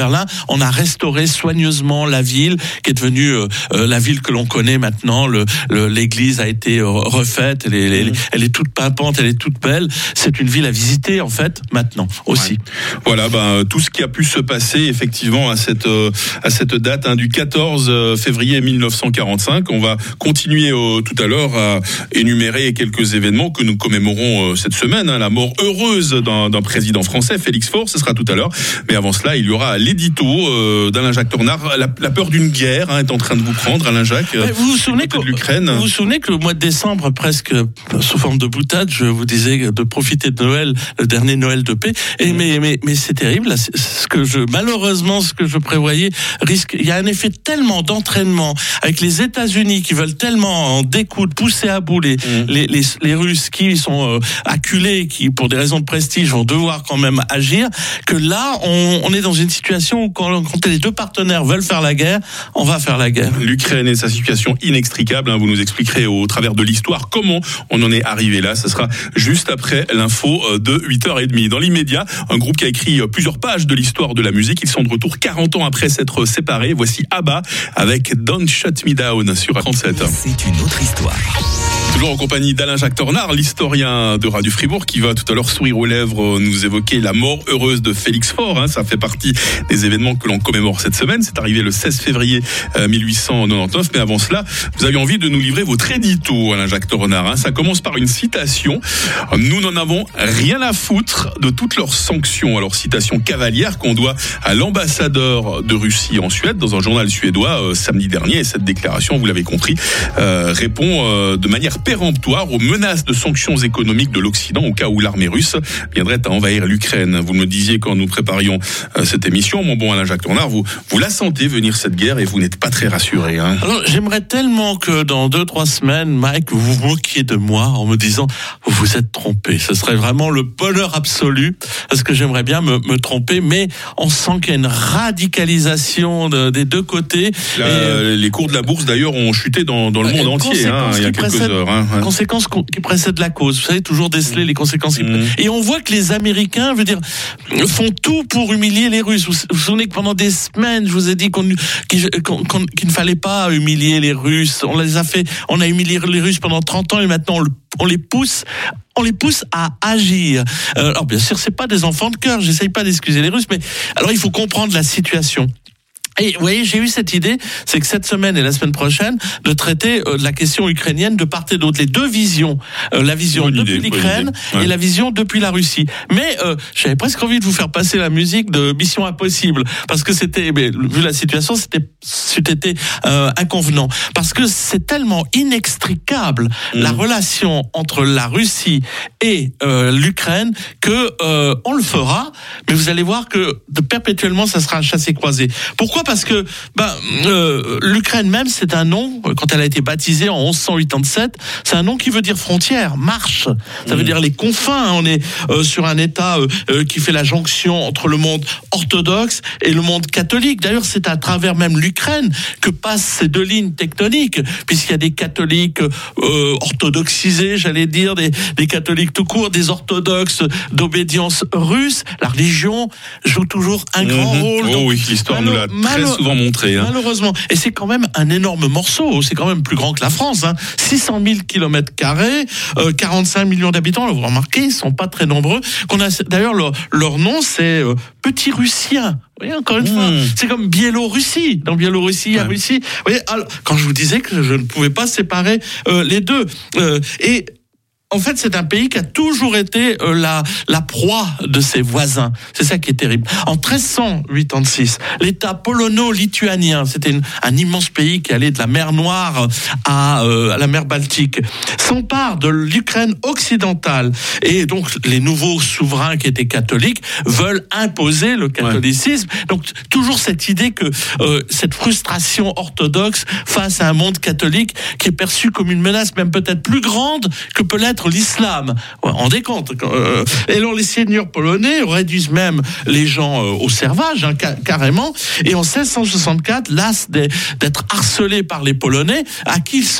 on a restauré soigneusement la ville, qui est devenue euh, euh, la ville que l'on connaît maintenant. Le, le, l'église a été euh, refaite, elle est, elle, est, elle est toute pimpante, elle est toute belle. C'est une ville à visiter en fait maintenant aussi. Ouais. Voilà, ben tout ce qui a pu se passer effectivement à cette euh, à cette date hein, du quatorze février mille neuf cent quarante-cinq. On va continuer euh, tout à l'heure à énumérer quelques événements que nous commémorons euh, cette semaine. Hein, la mort heureuse d'un, d'un président français, Félix Faure, ce sera tout à l'heure. Mais avant cela, il y aura l'édito euh, d'Alain-Jacques Tornard. La, la peur d'une guerre hein, est en train de vous prendre, Alain-Jacques. Euh, vous vous souvenez que l'Ukraine. Vous vous souvenez que le mois de décembre, presque sous forme de boutade, je vous disais de profiter de Noël, le dernier Noël de paix. Et mmh. mais mais mais c'est terrible. Là, c'est ce que je malheureusement ce que je prévoyais risque. Il y a un effet tellement d'entraînement avec les États-Unis qui veulent tellement en découdre, pousser à bout les mmh. les, les les Russes qui sont euh, acculés, qui pour des raisons de prestige vont devoir quand même agir. Que là, on, on est dans une situation où quand, quand les deux partenaires veulent faire la guerre, on va faire la guerre. L'Ukraine et sa situation inextricable. Hein, vous nous expliquerez au travers de l'histoire comment on en est arrivé là. Ce sera juste après l'info de huit heures trente. Dans l'immédiat, un groupe qui a écrit plusieurs pages de l'histoire de la musique. Ils sont de retour quarante ans après s'être séparés. Voici ABBA avec Don't Shut Me Down sur trente-sept. C'est une autre histoire. Toujours en compagnie d'Alain-Jacques Tornard, l'historien de Radio Fribourg, qui va tout à l'heure sourire aux lèvres, nous évoquer la mort heureuse de Félix Faure. Hein, ça fait partie des événements que l'on commémore cette semaine. C'est arrivé le seize février mille huit cent quatre-vingt-dix-neuf. Mais avant cela, vous avez envie de nous livrer votre édito, Alain-Jacques Tornard. Hein. Ça commence par une citation. Nous n'en avons rien à foutre de toutes leurs sanctions. Alors, citation cavalière qu'on doit à l'ambassadeur de Russie en Suède dans un journal suédois euh, samedi dernier. Et cette déclaration, vous l'avez compris, euh, répond euh, de manière péremptoire aux menaces de sanctions économiques de l'Occident au cas où l'armée russe viendrait à envahir l'Ukraine. Vous me disiez quand nous préparions euh, cette émission, mon bon Alain-Jacques Tornard, vous, vous la sentez venir cette guerre et vous n'êtes pas très rassuré. Hein. Alors, j'aimerais tellement que dans deux, trois semaines, Mike, vous vous moquiez de moi en me disant vous vous êtes trompé. Ce serait vraiment le bonheur absolu parce que j'aimerais bien me, me tromper, mais on sent qu'il y a une radicalisation de, des deux côtés. La, et, les cours de la bourse d'ailleurs ont chuté dans, dans le monde entier hein, il y a quelques heures. Hein, hein. Conséquences qui précèdent la cause. Vous savez, toujours déceler mmh. les conséquences. Qui... Mmh. Et on voit que les Américains, je veux dire, font tout pour humilier les Russes. Vous vous souvenez que pendant des semaines, je vous ai dit qu'on, qu'il, qu'on, qu'il ne fallait pas humilier les Russes. On les a fait, on a humilié les Russes pendant trente ans et maintenant on, on les pousse. On les pousse à agir. Euh, alors bien sûr, c'est pas des enfants de cœur. J'essaye pas d'excuser les Russes, mais alors il faut comprendre la situation. Et vous voyez, j'ai eu cette idée, c'est que cette semaine et la semaine prochaine, de traiter euh, la question ukrainienne de part et d'autre, les deux visions, euh, la vision bonne depuis idée, l'Ukraine ouais. et la vision depuis la Russie. Mais euh, j'avais presque envie de vous faire passer la musique de Mission Impossible, parce que c'était, mais, vu la situation, c'était, c'était euh, inconvenant, parce que c'est tellement inextricable mmh. la relation entre la Russie et euh, l'Ukraine que euh, on le fera, mais vous allez voir que de, perpétuellement, ça sera un chassé-croisé. Pourquoi ? Parce que ben, euh, l'Ukraine même, c'est un nom, quand elle a été baptisée en onze cent quatre-vingt-sept, c'est un nom qui veut dire frontière, marche. Ça veut mmh. dire les confins. Hein. On est euh, sur un État euh, qui fait la jonction entre le monde orthodoxe et le monde catholique. D'ailleurs, c'est à travers même l'Ukraine que passent ces deux lignes tectoniques, puisqu'il y a des catholiques euh, orthodoxisés, j'allais dire, des, des catholiques tout court, des orthodoxes d'obédience russe. La religion joue toujours un grand mmh. rôle. Oh donc, oui, l'histoire nous l'a très souvent montré. Hein. Malheureusement. Et c'est quand même un énorme morceau. C'est quand même plus grand que la France. Hein. six cent mille kilomètres carrés, euh, quarante-cinq millions d'habitants. Vous remarquez, ils ne sont pas très nombreux. Qu'on a, d'ailleurs, leur, leur nom, c'est euh, Petit Russien. Vous voyez, encore une mmh. fois, c'est comme Biélorussie. Dans Biélorussie, il y a Russie. Vous voyez, alors, quand je vous disais que je ne pouvais pas séparer euh, les deux. Euh, et en fait, c'est un pays qui a toujours été euh, la, la proie de ses voisins. C'est ça qui est terrible. En treize cent quatre-vingt-six, l'État polono-lituanien, c'était une, un immense pays qui allait de la mer Noire à, euh, à la mer Baltique, s'empare de l'Ukraine occidentale. Et donc, les nouveaux souverains qui étaient catholiques veulent imposer le catholicisme. Ouais. Donc, toujours cette idée que euh, cette frustration orthodoxe face à un monde catholique qui est perçu comme une menace même peut-être plus grande que peut l'être l'islam. Vous vous rendez compte euh, Et alors les seigneurs polonais réduisent même les gens euh, au servage, hein, ca- carrément. Et en seize cent soixante-quatre, las d'être harcelés par les Polonais, à qui ils se donnent ?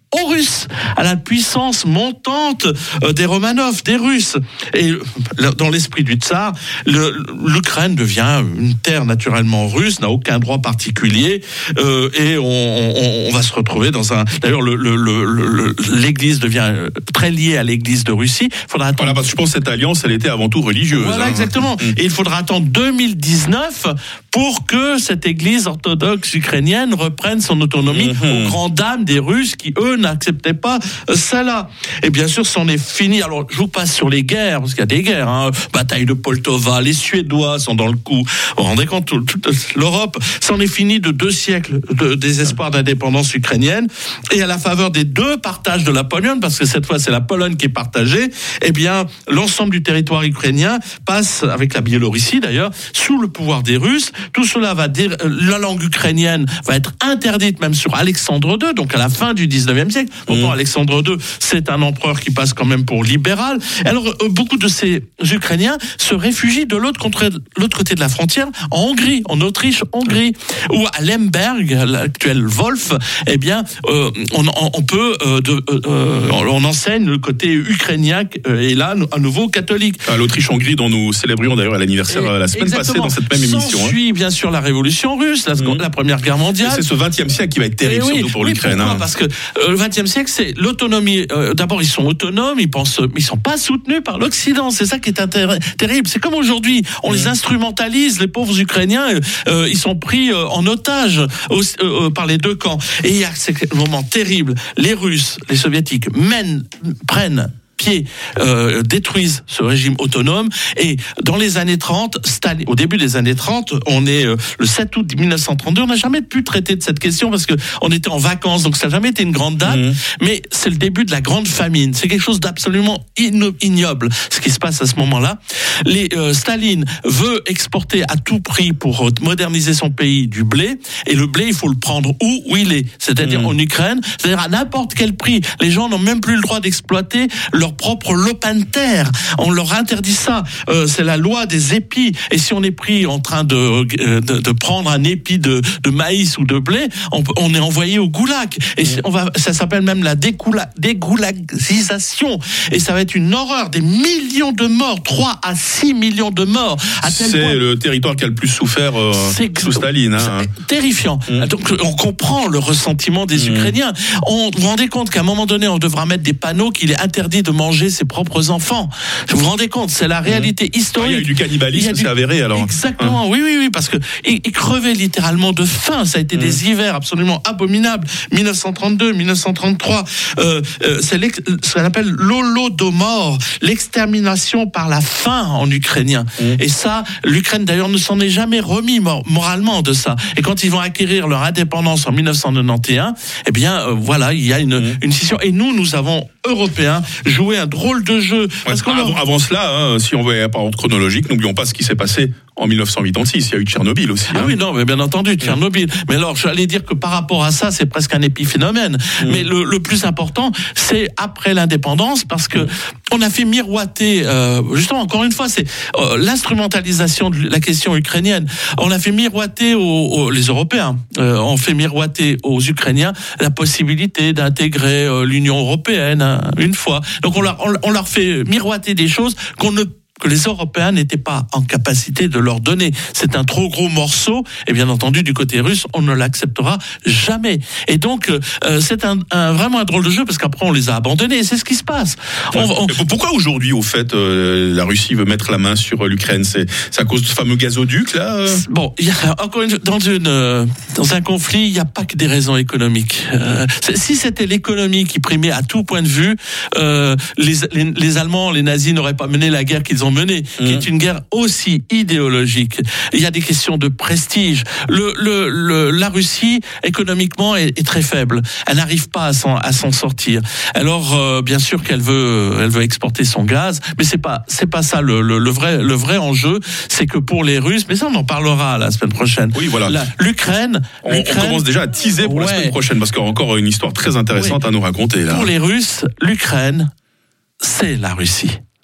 aux Russes, à la puissance montante euh, des Romanov, des Russes. Et euh, dans l'esprit du tsar, le, l'Ukraine devient une terre naturellement russe, n'a aucun droit particulier, euh, et on, on, on va se retrouver dans un... D'ailleurs, le, le, le, le, l'Église devient très liée à l'Église de Russie. Faudra attendre... Voilà, parce que je pense que cette alliance, elle était avant tout religieuse. Voilà, hein. exactement. Mmh. Et il faudra attendre deux mille dix-neuf pour que cette Église orthodoxe ukrainienne reprenne son autonomie mmh. aux grandes dames des Russes qui, eux, n'acceptaient pas cela. Et bien sûr, c'en est fini. Alors, je vous passe sur les guerres, parce qu'il y a des guerres. Hein. Bataille de Poltava, les Suédois sont dans le coup. Vous vous rendez compte, toute l'Europe, c'en est fini de deux siècles de désespoir d'indépendance ukrainienne. Et à la faveur des deux partages de la Pologne, parce que cette fois, c'est la Pologne qui est partagée, eh bien, l'ensemble du territoire ukrainien passe, avec la Biélorussie d'ailleurs, sous le pouvoir des Russes. Tout cela va dire, la langue ukrainienne va être interdite même sur Alexandre deux, donc à la fin du dix-neuvième siècle. Pourtant, mmh. Alexandre deux, c'est un empereur qui passe quand même pour libéral. Alors, euh, beaucoup de ces Ukrainiens se réfugient de l'autre, contre, l'autre côté de la frontière, en Hongrie, en Autriche, Hongrie, où à Lemberg, l'actuel Wolf, eh bien, euh, on, on peut, euh, de, euh, on enseigne le côté ukrainien, euh, et là, à nouveau catholique. À l'Autriche-Hongrie, dont nous célébrions d'ailleurs à l'anniversaire et, la semaine exactement. passée dans cette même émission. S'ensuit, hein. bien sûr, la Révolution russe, la, mmh. la Première Guerre mondiale. Et c'est ce vingtième siècle qui va être terrible, oui, surtout pour oui, l'Ukraine. Pourquoi hein. Parce que euh, le vingtième siècle, c'est l'autonomie. Euh, d'abord, ils sont autonomes, ils pensent, ils sont pas soutenus par l'Occident. C'est ça qui est intér- terrible. C'est comme aujourd'hui, on mmh. les instrumentalise, les pauvres Ukrainiens, euh, ils sont pris euh, en otage au, euh, par les deux camps. Et il y a ce moment terrible. Les Russes, les Soviétiques mènent, prennent pied, euh, détruisent ce régime autonome. Et dans les années trente, Staline, au début des années trente, on est euh, le sept août dix-neuf cent trente-deux, on n'a jamais pu traiter de cette question parce que on était en vacances, donc ça n'a jamais été une grande date, mmh. mais c'est le début de la grande famine. C'est quelque chose d'absolument ignoble, ce qui se passe à ce moment-là. Les, euh, Staline veut exporter à tout prix pour moderniser son pays du blé, et le blé, il faut le prendre où, où il est, c'est-à-dire mmh. en Ukraine, c'est-à-dire à n'importe quel prix. Les gens n'ont même plus le droit d'exploiter leur propre lopin de terre. On leur interdit ça. Euh, c'est la loi des épis. Et si on est pris en train de, de, de prendre un épi de, de maïs ou de blé, on, on est envoyé au goulag. Et on va, ça s'appelle même la dégoula, dégoulagisation. Et ça va être une horreur. Des millions de morts. trois à six millions de morts. À tel c'est point, le territoire qui a le plus souffert euh, sous Staline. Hein. Terrifiant. Mmh. Donc on comprend le ressentiment des mmh. Ukrainiens. On, vous vous rendez compte qu'à un moment donné, on devra mettre des panneaux qu'il est interdit de manger ses propres enfants. Vous vous rendez compte, c'est la réalité historique. Ah, il y a eu du cannibalisme, du... c'est avéré alors. Exactement, hein. oui, oui, oui, parce que ils, ils crevaient littéralement de faim. Ça a été mmh. des hivers absolument abominables. dix-neuf cent trente-deux, dix-neuf cent trente-trois, euh, euh, c'est ce qu'on appelle l'holodomor, l'extermination par la faim en ukrainien. Mmh. Et ça, l'Ukraine d'ailleurs ne s'en est jamais remis mor- moralement de ça. Et quand ils vont acquérir leur indépendance en dix-neuf cent quatre-vingt-onze, eh bien, euh, voilà, il y a une, mmh. une scission. Et nous, nous avons Européens joué un drôle de jeu. Parce ouais, avant, avant cela, hein, si on veut par ordre chronologique, n'oublions pas ce qui s'est passé en dix-neuf cent quatre-vingt-six. Il y a eu Tchernobyl aussi. Ah hein. oui, non, mais bien entendu, Tchernobyl. Mmh. Mais alors, j'allais dire que par rapport à ça, c'est presque un épiphénomène. Mmh. Mais le, le plus important, c'est après l'indépendance, parce que mmh. on a fait miroiter, euh, justement, encore une fois, c'est euh, l'instrumentalisation de la question ukrainienne. On a fait miroiter aux, aux les Européens, euh, on fait miroiter aux Ukrainiens la possibilité d'intégrer euh, l'Union européenne hein, une fois. Donc on leur, on, on leur fait miroiter des choses qu'on ne que les Européens n'étaient pas en capacité de leur donner. C'est un trop gros morceau, et bien entendu, du côté russe, on ne l'acceptera jamais. Et donc, euh, c'est un, un, vraiment un drôle de jeu, parce qu'après, on les a abandonnés, et c'est ce qui se passe. On, on... Pourquoi aujourd'hui, au fait, euh, la Russie veut mettre la main sur l'Ukraine? C'est, c'est à cause de ce fameux gazoduc, là euh... Bon, y a, encore une, dans, une, euh, dans un conflit, il n'y a pas que des raisons économiques. Euh, si c'était l'économie qui primait à tout point de vue, euh, les, les, les Allemands, les nazis n'auraient pas mené la guerre qu'ils ont menée, mmh. qui est une guerre aussi idéologique. Il y a des questions de prestige. Le, le, le, la Russie, économiquement, est, est très faible. Elle n'arrive pas à s'en, à s'en sortir. Alors, euh, bien sûr qu'elle veut, elle veut exporter son gaz, mais c'est pas, c'est pas ça le, le, le vrai, le vrai enjeu. C'est que pour les Russes, mais ça on en parlera la semaine prochaine. Oui, voilà. La, L'Ukraine, on, l'Ukraine, on commence déjà à teaser pour ouais. la semaine prochaine parce qu'il y a encore une histoire très intéressante oui. à nous raconter là. Pour les Russes, l'Ukraine, c'est la Russie.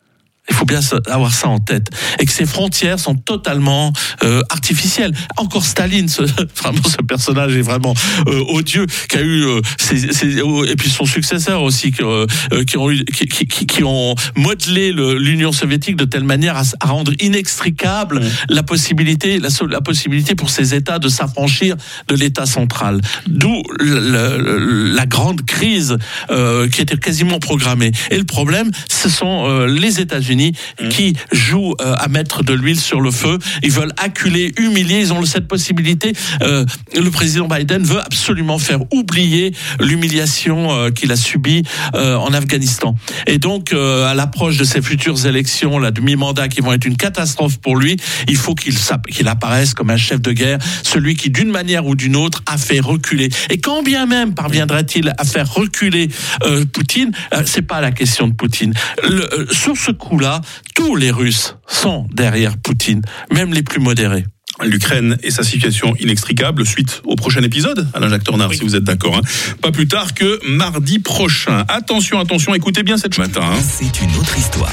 Il faut bien avoir ça en tête. Et que ces frontières sont totalement euh, artificielles. Encore Staline, ce, vraiment ce personnage est vraiment euh, odieux, qui a eu euh, ses, ses, et puis son successeur aussi, qui, euh, qui ont eu, qui, qui, qui ont modelé le, l'Union soviétique de telle manière à, à rendre inextricable mmh. la possibilité, la, la possibilité pour ces États de s'affranchir de l'État central. D'où le, le, la grande crise euh, qui était quasiment programmée. Et le problème, ce sont euh, les États-Unis qui jouent euh, à mettre de l'huile sur le feu. Ils veulent acculer, humilier. Ils ont cette possibilité. Euh, le président Biden veut absolument faire oublier l'humiliation euh, qu'il a subie euh, en Afghanistan. Et donc, euh, à l'approche de ces futures élections, la demi-mandat qui vont être une catastrophe pour lui, il faut qu'il, qu'il apparaisse comme un chef de guerre, celui qui, d'une manière ou d'une autre, a fait reculer. Et quand bien même parviendra-t-il à faire reculer euh, Poutine, euh, c'est pas la question de Poutine. Le, euh, sur ce coup-là, tous les Russes sont derrière Poutine, même les plus modérés. L'Ukraine et sa situation inextricable, suite au prochain épisode, Alain Jacques Tornard, oui. si vous êtes d'accord. Hein. Pas plus tard que mardi prochain. Attention, attention, écoutez bien cette matin. Hein. C'est une autre histoire.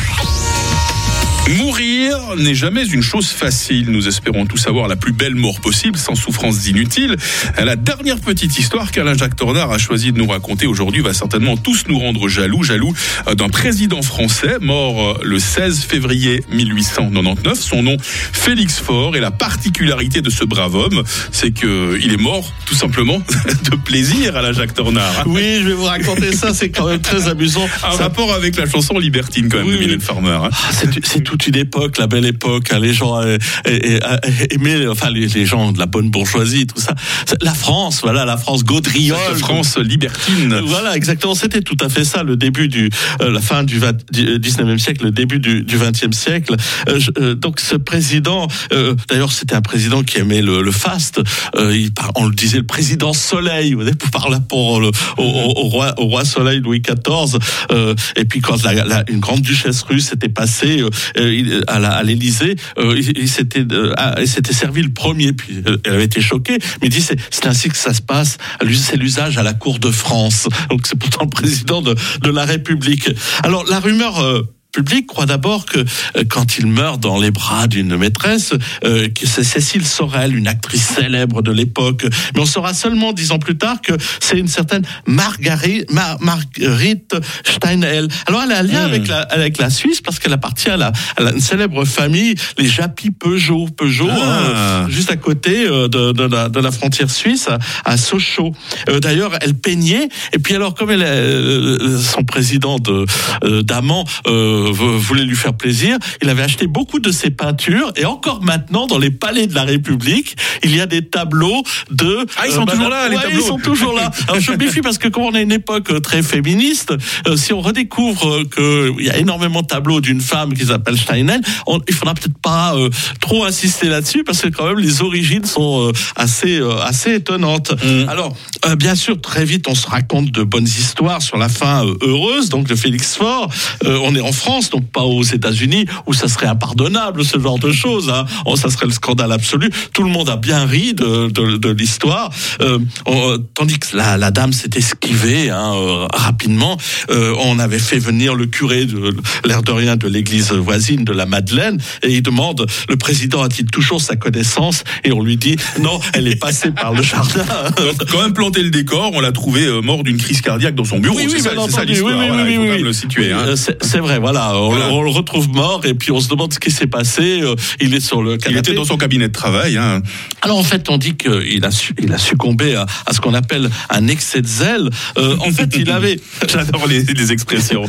Mourir n'est jamais une chose facile. Nous espérons tous avoir la plus belle mort possible, sans souffrance inutile. La dernière petite histoire qu'Alain Jacques Tornard a choisi de nous raconter aujourd'hui va certainement tous nous rendre jaloux, jaloux d'un président français mort le seize février mille huit cent quatre-vingt-dix-neuf. Son nom, Félix Faure. Et la particularité de ce brave homme, c'est qu'il est mort tout simplement de plaisir, Alain Jacques Tornard. Oui, je vais vous raconter ça, c'est quand même très amusant. Un ça... rapport avec la chanson Libertine quand même oui, de Mylène Farmer. Hein. C'est, c'est toute une époque, la belle époque, hein, les gens euh, euh, euh, aimaient, enfin les, les gens de la bonne bourgeoisie, tout ça. La France, voilà, la France gaudriole, la France libertine. Voilà, exactement. C'était tout à fait ça, le début du, euh, la fin du, vingt, du dix-neuvième siècle, le début du, du vingtième siècle. Euh, je, euh, donc ce président, euh, d'ailleurs, c'était un président qui aimait le, le faste. Euh, il, on le disait, le président Soleil, par rapport au, au, au roi, au roi Soleil Louis quatorze. Euh, et puis quand la, la, une grande duchesse russe était passée euh, à, la, à l'Élysée, euh, il, il, s'était, euh, il s'était servi le premier, puis euh, elle avait été choquée, mais il dit c'est, c'est ainsi que ça se passe, c'est l'usage à la cour de France. Donc c'est pourtant le président de, de la République. Alors la rumeur... Euh, public croit d'abord que euh, quand il meurt dans les bras d'une maîtresse, euh, que c'est Cécile Sorel, une actrice célèbre de l'époque. Mais on saura seulement dix ans plus tard que c'est une certaine Marguerite, Mar- Marguerite Steinhell. Alors elle a un lien mmh. avec la avec la Suisse parce qu'elle appartient à, la, à la, une célèbre famille, les Japy-Peugeot, Peugeot, ah. hein, juste à côté euh, de, de, la, de la frontière suisse, à, à Sochaux. Euh, d'ailleurs, elle peignait. Et puis alors, comme elle, euh, son président de euh, d'Amant. Euh, voulait lui faire plaisir, il avait acheté beaucoup de ses peintures et encore maintenant dans les palais de la République il y a des tableaux de ah ils sont euh, toujours là les ouais, tableaux ils sont toujours là. Alors je me méfie parce que comme on a une époque très féministe, euh, si on redécouvre que il y a énormément de tableaux d'une femme qui s'appelle Steinhell, on, il faudra peut-être pas euh, trop insister là-dessus parce que quand même les origines sont euh, assez euh, assez étonnantes. Mmh. Alors euh, bien sûr très vite on se raconte de bonnes histoires sur la fin euh, heureuse donc de Félix Faure. Euh, on est en France donc pas aux États-Unis où ça serait impardonnable ce genre de choses. Hein. Oh, ça serait le scandale absolu. Tout le monde a bien ri de, de, de l'histoire, euh, on, tandis que la, la dame s'est esquivée hein, euh, rapidement. Euh, on avait fait venir le curé de l'air de rien de l'église voisine de la Madeleine et il demande le président a-t-il toujours sa connaissance et on lui dit non, elle est passée par le jardin. Donc, quand même planter le décor, on l'a trouvé euh, mort d'une crise cardiaque dans son bureau. Oui, oui, c'est, ça, c'est ça l'histoire. Oui, oui, voilà, oui, il faut oui, quand oui. même le situer. Hein. C'est, c'est vrai, voilà. On, voilà. on le retrouve mort et puis on se demande ce qui s'est passé. Il est sur le canapé. Il était dans son cabinet de travail. Hein. Alors en fait, on dit qu'il a, su, il a succombé à, à ce qu'on appelle un excès de zèle. Euh, en fait, il avait... J'adore les, les expressions.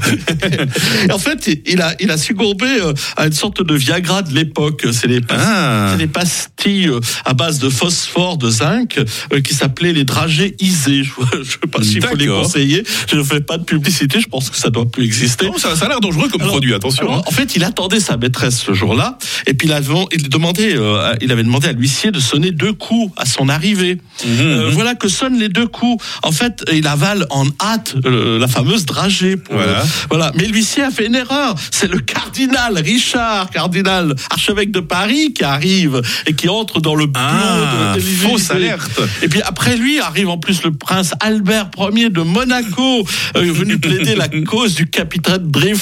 En fait, il a, il a succombé à une sorte de Viagra de l'époque. C'est les, pas- Ah. c'est les pastilles à base de phosphore, de zinc, euh, qui s'appelaient les dragées isées. Je ne sais pas s'il faut les D'accord. conseiller. Je ne fais pas de publicité. Je pense que ça doit plus exister. Non, ça, ça a l'air dangereux comme Alors, produit, attention. alors, hein. en fait, il attendait sa maîtresse ce jour-là, et puis il avait, il demandait, euh, il avait demandé à l'huissier de sonner deux coups à son arrivée. Mmh, Euh, mmh. Voilà que sonnent les deux coups. En fait, il avale en hâte euh, la fameuse dragée. Pour, Voilà. euh, voilà. Mais l'huissier a fait une erreur. C'est le cardinal Richard, cardinal archevêque de Paris, qui arrive et qui entre dans le bureau Ah, de l'Élysée. fausse alerte. Et puis après lui arrive en plus le prince Albert Ier de Monaco, euh, venu plaider la cause du capitaine Dreyfus. Alors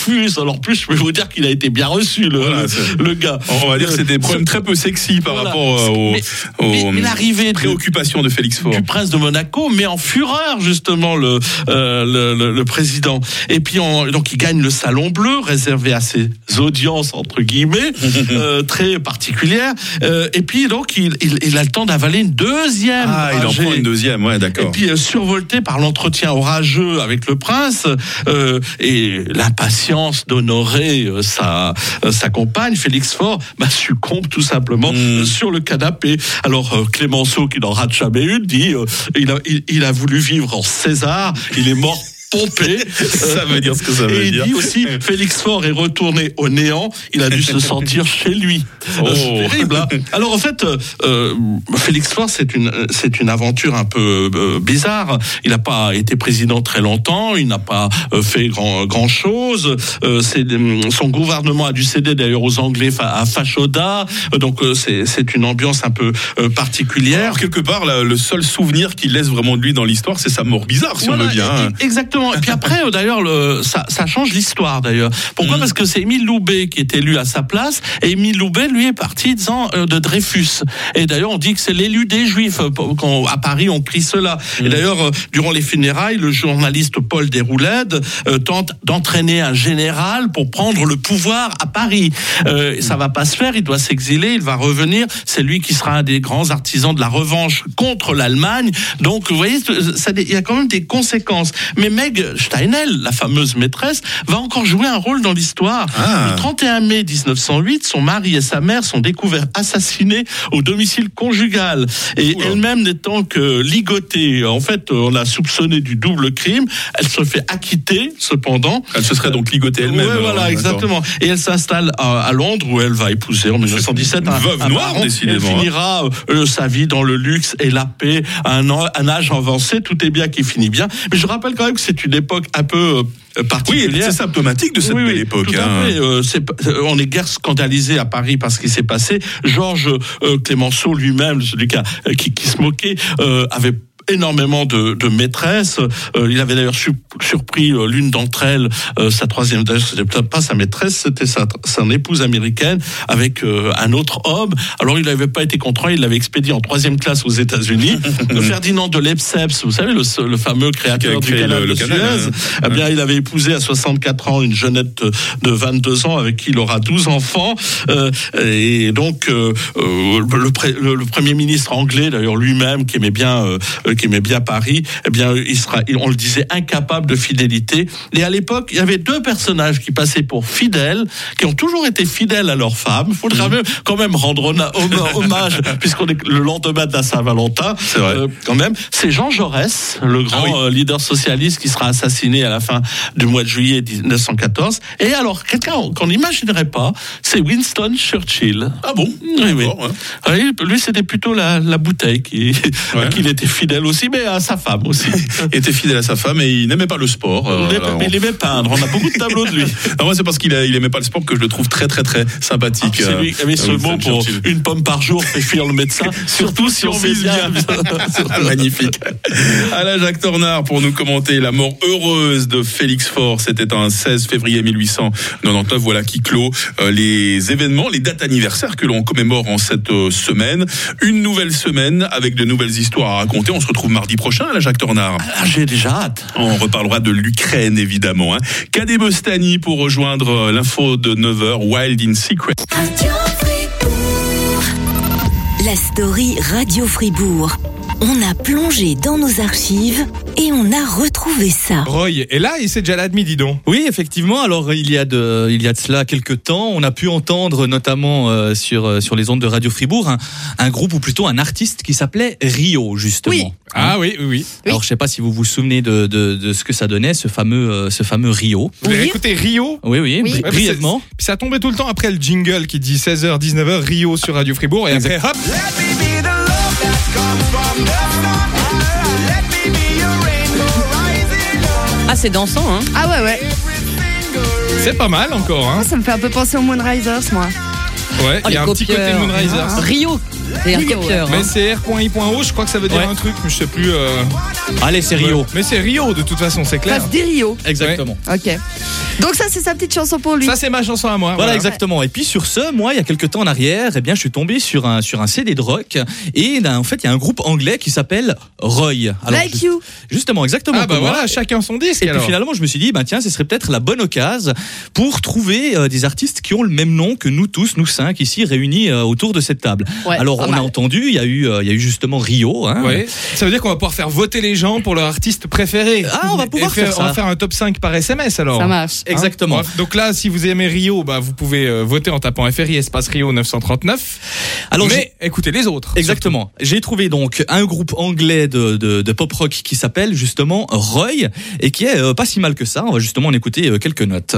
Alors plus, je peux vous dire qu'il a été bien reçu, le, Voilà, le, le gars. On va dire que c'est des problèmes très peu sexy par Voilà. rapport euh, aux, Mais- aux mais l'arrivée de- préoccupations de Félix Faure. Du prince de Monaco met en fureur justement le euh, le, le, le président. Et puis on, donc il gagne le salon bleu réservé à ses audiences entre guillemets euh, très particulières. Euh, et puis donc il, il, il a le temps d'avaler une deuxième. Ah, il en dragée. prend une deuxième, ouais, d'accord. Et puis euh, survolté par l'entretien orageux avec le prince euh, et l'impatience d'honorer euh, sa euh, sa compagne, Félix Faure, bah, succombe tout simplement Mm. euh, sur le canapé. Alors euh, Clémenceau, qui n'en rate jamais une, dit euh, il a il, il a voulu vivre en César, il est mort pompé. Ça veut dire ce que ça veut et il dire. dit aussi Félix Faure est retourné au néant, il a dû se sentir chez lui. Oh. Euh, C'est terrible. Hein. Alors en fait, euh, Félix Faure, c'est une c'est une aventure un peu euh, bizarre. Il n'a pas été président très longtemps, il n'a pas euh, fait grand grand chose. Euh, c'est son gouvernement a dû céder d'ailleurs aux Anglais fa- à Fachoda. Euh, donc euh, c'est c'est une ambiance un peu euh, particulière. Alors, quelque part, là, le seul souvenir qu'il laisse vraiment de lui dans l'histoire, c'est sa mort bizarre, si Voilà, on veut bien. hein. e- Exactement. Et puis après, euh, d'ailleurs, le, ça, ça change l'histoire, d'ailleurs. Pourquoi ? Parce que c'est Émile Loubet qui est élu à sa place, et Émile Loubet, lui, est partisan euh, de Dreyfus. Et d'ailleurs, on dit que c'est l'élu des Juifs. Euh, Quand, à Paris, on crie cela. Et d'ailleurs, euh, durant les funérailles, le journaliste Paul Déroulède euh, tente d'entraîner un général pour prendre le pouvoir à Paris. Euh, ça va pas se faire, il doit s'exiler, il va revenir. C'est lui qui sera un des grands artisans de la revanche contre l'Allemagne. Donc, vous voyez, ça, il y a quand même des conséquences. Mais Meg Steinel, la fameuse maîtresse, va encore jouer un rôle dans l'histoire. Ah. Le trente et un mai dix-neuf cent huit, son mari et sa mère sont découverts assassinés au domicile conjugal. Et Oula. elle-même n'étant que ligotée. En fait, on l'a soupçonnée du double crime. Elle se fait acquitter, cependant. Elle se serait donc ligotée elle-même. Ouais, alors, voilà, d'accord. exactement. Et elle s'installe à, à Londres, où elle va épouser en dix-neuf cent dix-sept un, Veuve un noire, baron. décidément, Elle finira euh, sa vie dans le luxe et la paix, à un, an- un âge avancé. Tout est bien qui finit bien. Mais je rappelle quand même que c'est une époque un peu euh, particulière. Oui, c'est symptomatique de cette Oui, belle oui, époque. tout à hein. fait. Euh, c'est pas- euh, on est guère scandalisé à Paris par ce qui s'est passé. Georges euh, Clémenceau lui-même, celui qui, a- qui, qui se moquait, euh, avait énormément de, de maîtresses. Euh, il avait d'ailleurs su- surpris euh, l'une d'entre elles, euh, sa troisième, d'ailleurs c'était peut-être pas sa maîtresse, c'était sa, son épouse américaine avec euh, un autre homme. Alors il n'avait pas été content, il l'avait expédié en troisième classe aux États-Unis. Ferdinand de Lesseps, vous savez, le, le fameux créateur Qui a du créé canal le- de le Suez, canal, hein. eh bien il avait épousé à soixante-quatre ans une jeunette de vingt-deux ans avec qui il aura douze enfants. Euh, et donc euh, euh, le, pré- le, le premier ministre anglais, d'ailleurs lui-même, qui aimait bien euh, qui aimait bien Paris, eh bien, il sera, on le disait, incapable de fidélité. Et à l'époque, il y avait deux personnages qui passaient pour fidèles, qui ont toujours été fidèles à leurs femmes. Il faudra même, quand même rendre honna- hommage, puisqu'on est le lendemain de la Saint-Valentin. C'est vrai. Euh, quand même. C'est Jean Jaurès, le grand Ah oui. euh, leader socialiste qui sera assassiné à la fin du mois de juillet dix-neuf cent quatorze. Et alors, quelqu'un qu'on n'imaginerait pas, c'est Winston Churchill. Ah bon? Oui, oui. D'accord, ouais. Oui, lui, c'était plutôt la, la bouteille qui, Ouais. qu'il était fidèle aussi, mais à sa femme aussi. Il était fidèle à sa femme et il n'aimait pas le sport. euh, Mais alors, mais il aimait peindre. On a beaucoup de tableaux de lui. Non, moi, c'est parce qu'il a- il aimait pas le sport que je le trouve très, très, très sympathique. C'est lui qui avait ce euh, mot Winston pour Churchill. une pomme par jour fait fuir le médecin. Surtout si on vise bien. Ah, magnifique. Alain Jacques Tornard pour nous commenter la mort heureuse de Félix Faure. C'était un seize février mille huit cent quatre-vingt-dix-neuf. Voilà qui clôt euh, les événements, les dates anniversaires que l'on commémore en cette euh, semaine. Une nouvelle semaine avec de nouvelles histoires à raconter. On se retrouve mardi prochain, Alain Jacques Tornard. Ah, j'ai déjà hâte. On reparlera de l'Ukraine, évidemment. Hein. Cadet Bostani pour rejoindre euh, l'info de neuf heures, Wild in Secret. La story Radio Fribourg. On a plongé dans nos archives et on a retrouvé ça. Roy est là, il s'est déjà admis, dis donc. Oui, effectivement. Alors, il y a de, il y a de cela quelques temps, on a pu entendre notamment euh, sur euh, sur les ondes de Radio Fribourg un, un groupe ou plutôt un artiste qui s'appelait Rio, justement. Oui. Ah oui, oui, oui. Alors, je sais pas si vous vous souvenez de de, de ce que ça donnait, ce fameux euh, ce fameux Rio. Vous avez écouté Rio? Oui, oui, Oui. bri- Ouais, brièvement. Puis ça tombait tout le temps après le jingle qui dit seize heures, dix-neuf heures, Rio sur Radio Fribourg. Et après, hop. Ah, c'est dansant, hein. Ah ouais, ouais. C'est pas mal encore, hein. Ça me fait un peu penser aux Moonrisers, moi. Ouais, Oh, il y a les un petit côté copieurs. Moonrisers. Rio, c'est un Rio, copieur. Mais hein. c'est R.I.O, je crois que ça veut dire Ouais. un truc, mais je sais plus. euh, Allez, c'est Rio. Mais c'est Rio de toute façon, c'est clair. Passe des Rio. Exactement. Ok. Donc ça, c'est sa petite chanson pour lui. Ça, c'est ma chanson à moi. Voilà, exactement. Et puis sur ce, moi, il y a quelques temps en arrière, eh bien, je suis tombé sur un sur un C D de rock et ben, en fait, il y a un groupe anglais qui s'appelle Roy. Alors, Like ju- you. Justement, exactement. Ah bah comme moi. voilà, chacun son disque Et alors. puis finalement, je me suis dit, ben tiens, ce serait peut-être la bonne occasion pour trouver euh, des artistes qui ont le même nom que nous tous, nous cinq ici réunis euh, autour de cette table. Ouais, Alors, pas on mal. a entendu, il y a eu, euh, il y a eu justement Rio. Hein. Ouais. Ça veut dire qu'on va pouvoir faire voter les gens pour leur artiste préféré. Ah, on va pouvoir Et faire ça. On va faire un top cinq par S M S alors. Ça marche. Hein. Exactement. Bon, donc là, si vous aimez Rio, bah, vous pouvez euh, voter en tapant F R I espace Rio neuf cent trente-neuf. Alors, mais écoutez les autres. Exactement. J'ai trouvé donc un groupe anglais de, de, de pop rock qui s'appelle justement Roy et qui est euh, pas si mal que ça. On va justement en écouter euh, quelques notes.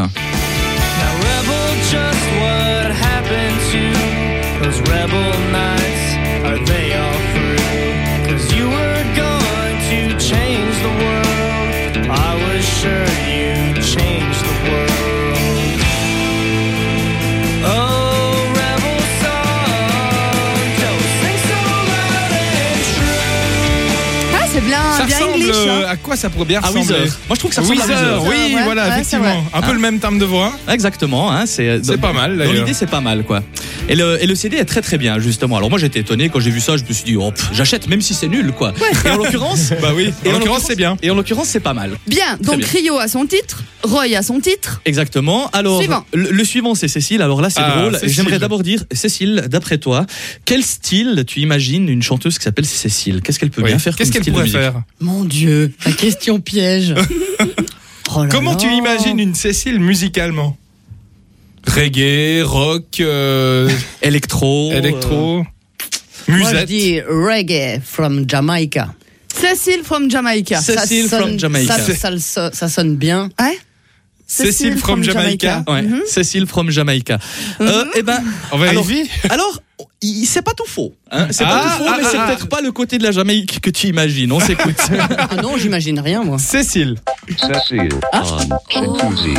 Ah, c'est bien, Ça bien ressemble English. euh, hein. à quoi ça pourrait bien À ressembler? Weezer. Moi, je trouve que ça ressemble à Weezer. Oui, Ouais, voilà, ouais, c'est effectivement. vrai. Un peu Hein le même timbre de voix. Exactement, hein, c'est C'est pas mal, Dans d'ailleurs. l'idée, c'est pas mal, quoi. Et le, et le C D est très très bien, justement. Alors moi, j'étais étonné quand j'ai vu ça. Je me suis dit, oh, pff, j'achète même si c'est nul, quoi. Et en l'occurrence, Bah oui, et en l'occurrence, c'est bien. Et en l'occurrence, c'est pas mal. Bien, donc bien. Rio a son titre, Roy a son titre. Exactement. Alors, Suivant. Le, le suivant, c'est Cécile. Alors là, c'est Ah, drôle. Cécile. J'aimerais d'abord dire, Cécile, d'après toi, quel style tu imagines une chanteuse qui s'appelle Cécile? Qu'est-ce qu'elle peut Oui. bien faire Qu'est-ce comme qu'elle style de pourrait musique? faire? Mon Dieu, la question piège. Oh là Comment là. tu imagines une Cécile musicalement? Reggae, rock, euh, Électro. électro, Moi, je musette. dis reggae from Jamaica. Cécile from Jamaica. Cécile Ça from sonne- Jamaica. Ça, ça, ça- ça sonne bien. Ouais. Cécile from Jamaica. Ouais, Mhm. Cécile from Jamaica. Euh, eh ben, On va alors, vérifier. alors, il- c'est pas tout faux. Hein. C'est Ah, pas tout faux, ah, mais c'est ah, peut-être pas le côté de la Jamaïque que tu imagines. On s'écoute. Ah non, j'imagine rien, moi. Cécile. Cécile on Chentuzi.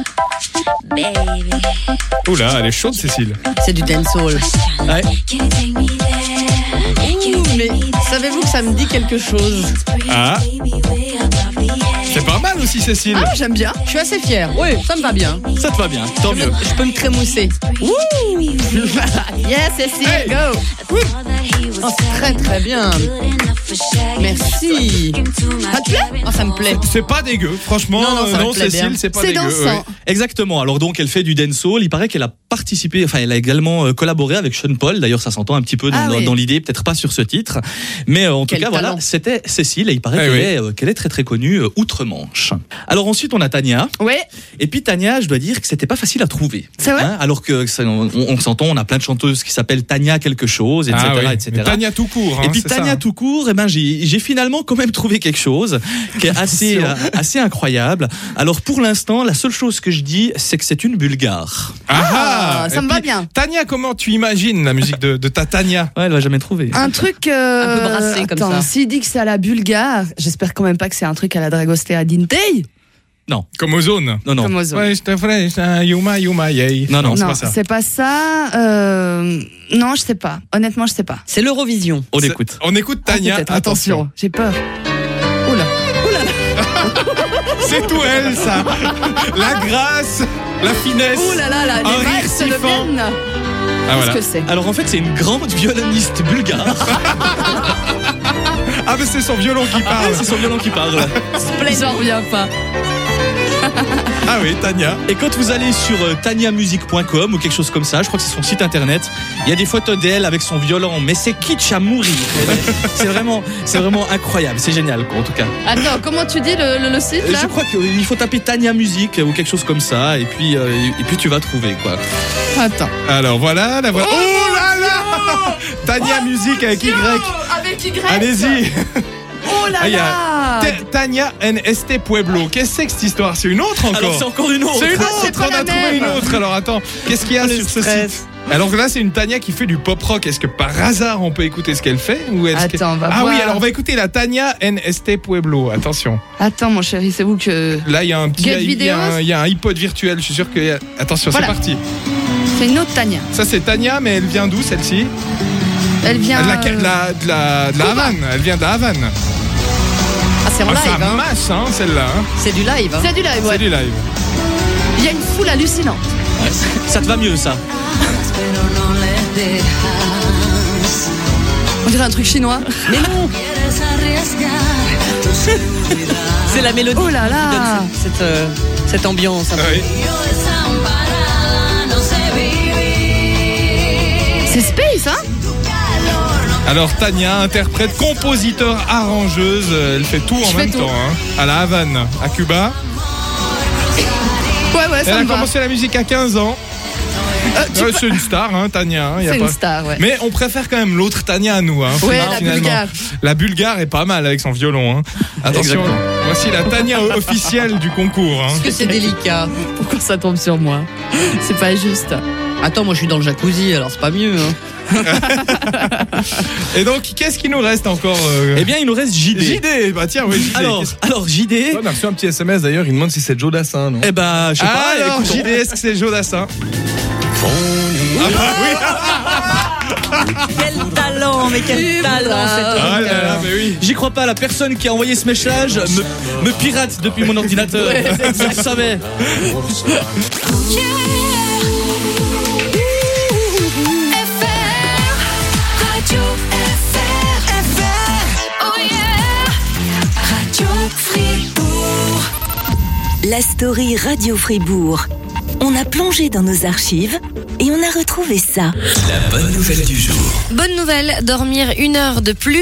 Oula, elle est chaude, Cécile. C'est du dancehall. Ouais. Ouh, mais savez-vous que ça me dit quelque chose? Ah, c'est pas mal aussi, Cécile. Ah, j'aime bien. Je suis assez fière. Oui, ça me va bien. Ça te va bien, tant Je, mieux. me- je peux me crémousser. Ouh. Yes, Cécile, Hey. go. Oh, c'est très très bien. Merci. Ça te plaît? Oh, ça me plaît. C'est pas dégueu, franchement. Non, non, ça euh, me non, plaît bien. Cécile, c'est pas C'est dégueu. dansant. ouais. Exactement. Alors donc, elle fait du dancehall. Il paraît qu'elle a participé, enfin, elle a également euh, collaboré avec Sean Paul. D'ailleurs, ça s'entend un petit peu dans, Ah dans- oui. dans l'idée, peut-être pas sur ce titre, mais euh, en tout Quel cas, voilà, talent. c'était Cécile et il paraît Eh qu'elle oui. est, euh, qu'elle est très très connue euh, outre-Manche. Alors ensuite, on a Tania. Ouais. Et puis Tania, je dois dire que c'était pas facile à trouver. C'est vrai? Hein, alors que ça, on, on s'entend, on a plein de chanteuses qui s'appellent Tania quelque chose, et cetera, Ah oui. et cetera. Mais Tania tout court. Et hein, puis c'est Tania ça. tout court, eh ben j'ai j'ai finalement quand même trouvé quelque chose qui est assez euh, assez incroyable. Alors pour l'instant, la seule chose que je dis, c'est que c'est une Bulgare. Ah, Ah, ça et me va puis, bien. Tania, comment tu imagines la musique de, de ta Tania? Ouais, elle va jamais trouver. Un truc. euh, Un peu brassé comme attends, ça. s'il dit que c'est à la bulgare, j'espère quand même pas que c'est un truc à la Dragostea Dintei. Non, Comme Ozone. non, non. Comme aux autres. Ouais, je te ferai un Yuma Yuma Yay. Non, non, c'est Non, pas ça. c'est pas ça. euh, Non, je sais pas. Honnêtement, je sais pas. C'est l'Eurovision. On C'est- écoute. On écoute Ah, Tania. peut-être, attention, j'ai peur. Oula. C'est tout elle, ça. La grâce, la finesse. Ouh là là, là, Un les rire vibes se sifflant. deviennent. Ah, voilà. Qu'est-ce que c'est? Alors en fait, c'est une grande violoniste bulgare. Ah, mais c'est son violon qui parle. c'est son violon qui parle. J'en reviens pas. Ah oui, Tania. Et quand vous allez sur euh, tania music point com ou quelque chose comme ça, je crois que c'est son site internet, il y a des photos d'elle avec son violon, mais c'est kitsch à mourir. c'est vraiment, c'est vraiment incroyable, c'est génial quoi, en tout cas. Attends, comment tu dis le, le, le site Euh, là? Je crois qu'il faut taper Tania Music ou quelque chose comme ça, et puis, euh, et puis tu vas trouver quoi. Attends. Alors voilà, la voilà. Oh, là là Tania Musique avec Y. Avec Y. Allez-y. Oh là Ah, il y a là. T- Tania N S T Pueblo. Qu'est-ce que c'est que cette histoire? C'est une autre encore? Alors c'est encore une autre. C'est une Ah, autre, c'est pas on la a trouvé même. une autre. Alors attends, qu'est-ce qu'il y a Le sur ce stress. site? Alors que là, c'est une Tania qui fait du pop rock. Est-ce que par hasard on peut écouter ce qu'elle fait ou est-ce que... Attends, on va Ah voir. oui, alors on va écouter la Tania N S T Pueblo. Attention. Attends, mon chéri, c'est vous que. Là, il y a un petit, Get il y a un, videos. il y a un iPod virtuel. Je suis sûr que. Attention, Voilà. c'est parti. C'est une autre Tania. Ça, c'est Tania, mais elle vient d'où, celle-ci? Elle vient. De la, euh, de la, de la, de la Havane. Elle vient de la Havane. Ah, c'est en Ah, live, ça hein. masse, hein, celle-là. hein. C'est du live, hein. C'est du live, ouais. C'est du live. Il y a une foule hallucinante. Ça te va mieux, ça? On dirait un truc chinois. Mais non. C'est la mélodie. Oh là là. qui donne cette, cette, euh, cette ambiance. un peu. Oui. C'est space, hein? Alors, Tania, interprète, compositeur, arrangeuse. euh, Elle fait tout en Je même fais temps. tout. Hein. À la Havane, à Cuba. Ouais, ouais, Elle ça a me va. commencé la musique à quinze ans. Euh, tu Ouais, peux- c'est une star, hein, Tania. hein, y a C'est pas... une star, ouais. Mais on préfère quand même l'autre Tania à nous. Hein, Ouais, finalement. la bulgare. La bulgare est pas mal avec son violon. Hein. Attention, Exactement. voici la Tania officielle du concours. Hein. Parce que c'est délicat. Pourquoi ça tombe sur moi? C'est pas juste. Attends, moi je suis dans le jacuzzi, alors c'est pas mieux. Hein. Et donc, qu'est-ce qu'il nous reste encore euh... Eh bien, il nous reste J D. J D, bah tiens, oui, J D. Alors, Qu'est-ce- alors J D. On a reçu un petit S M S d'ailleurs, il demande si c'est Joe Dassin, non? Eh ben, je sais Ah, pas. alors, écoute, J D, est-ce que c'est Joe Dassin? Ah bah oui. Quel talent, mais quel talent cet homme. Ah là là, mais oui. J'y crois pas, la personne qui a envoyé ce message me, me pirate depuis mon ordinateur. Ouais, c'est Je le savais. La story Radio Fribourg. On a plongé dans nos archives et on a retrouvé ça. La bonne nouvelle du jour. Bonne nouvelle, dormir une heure de plus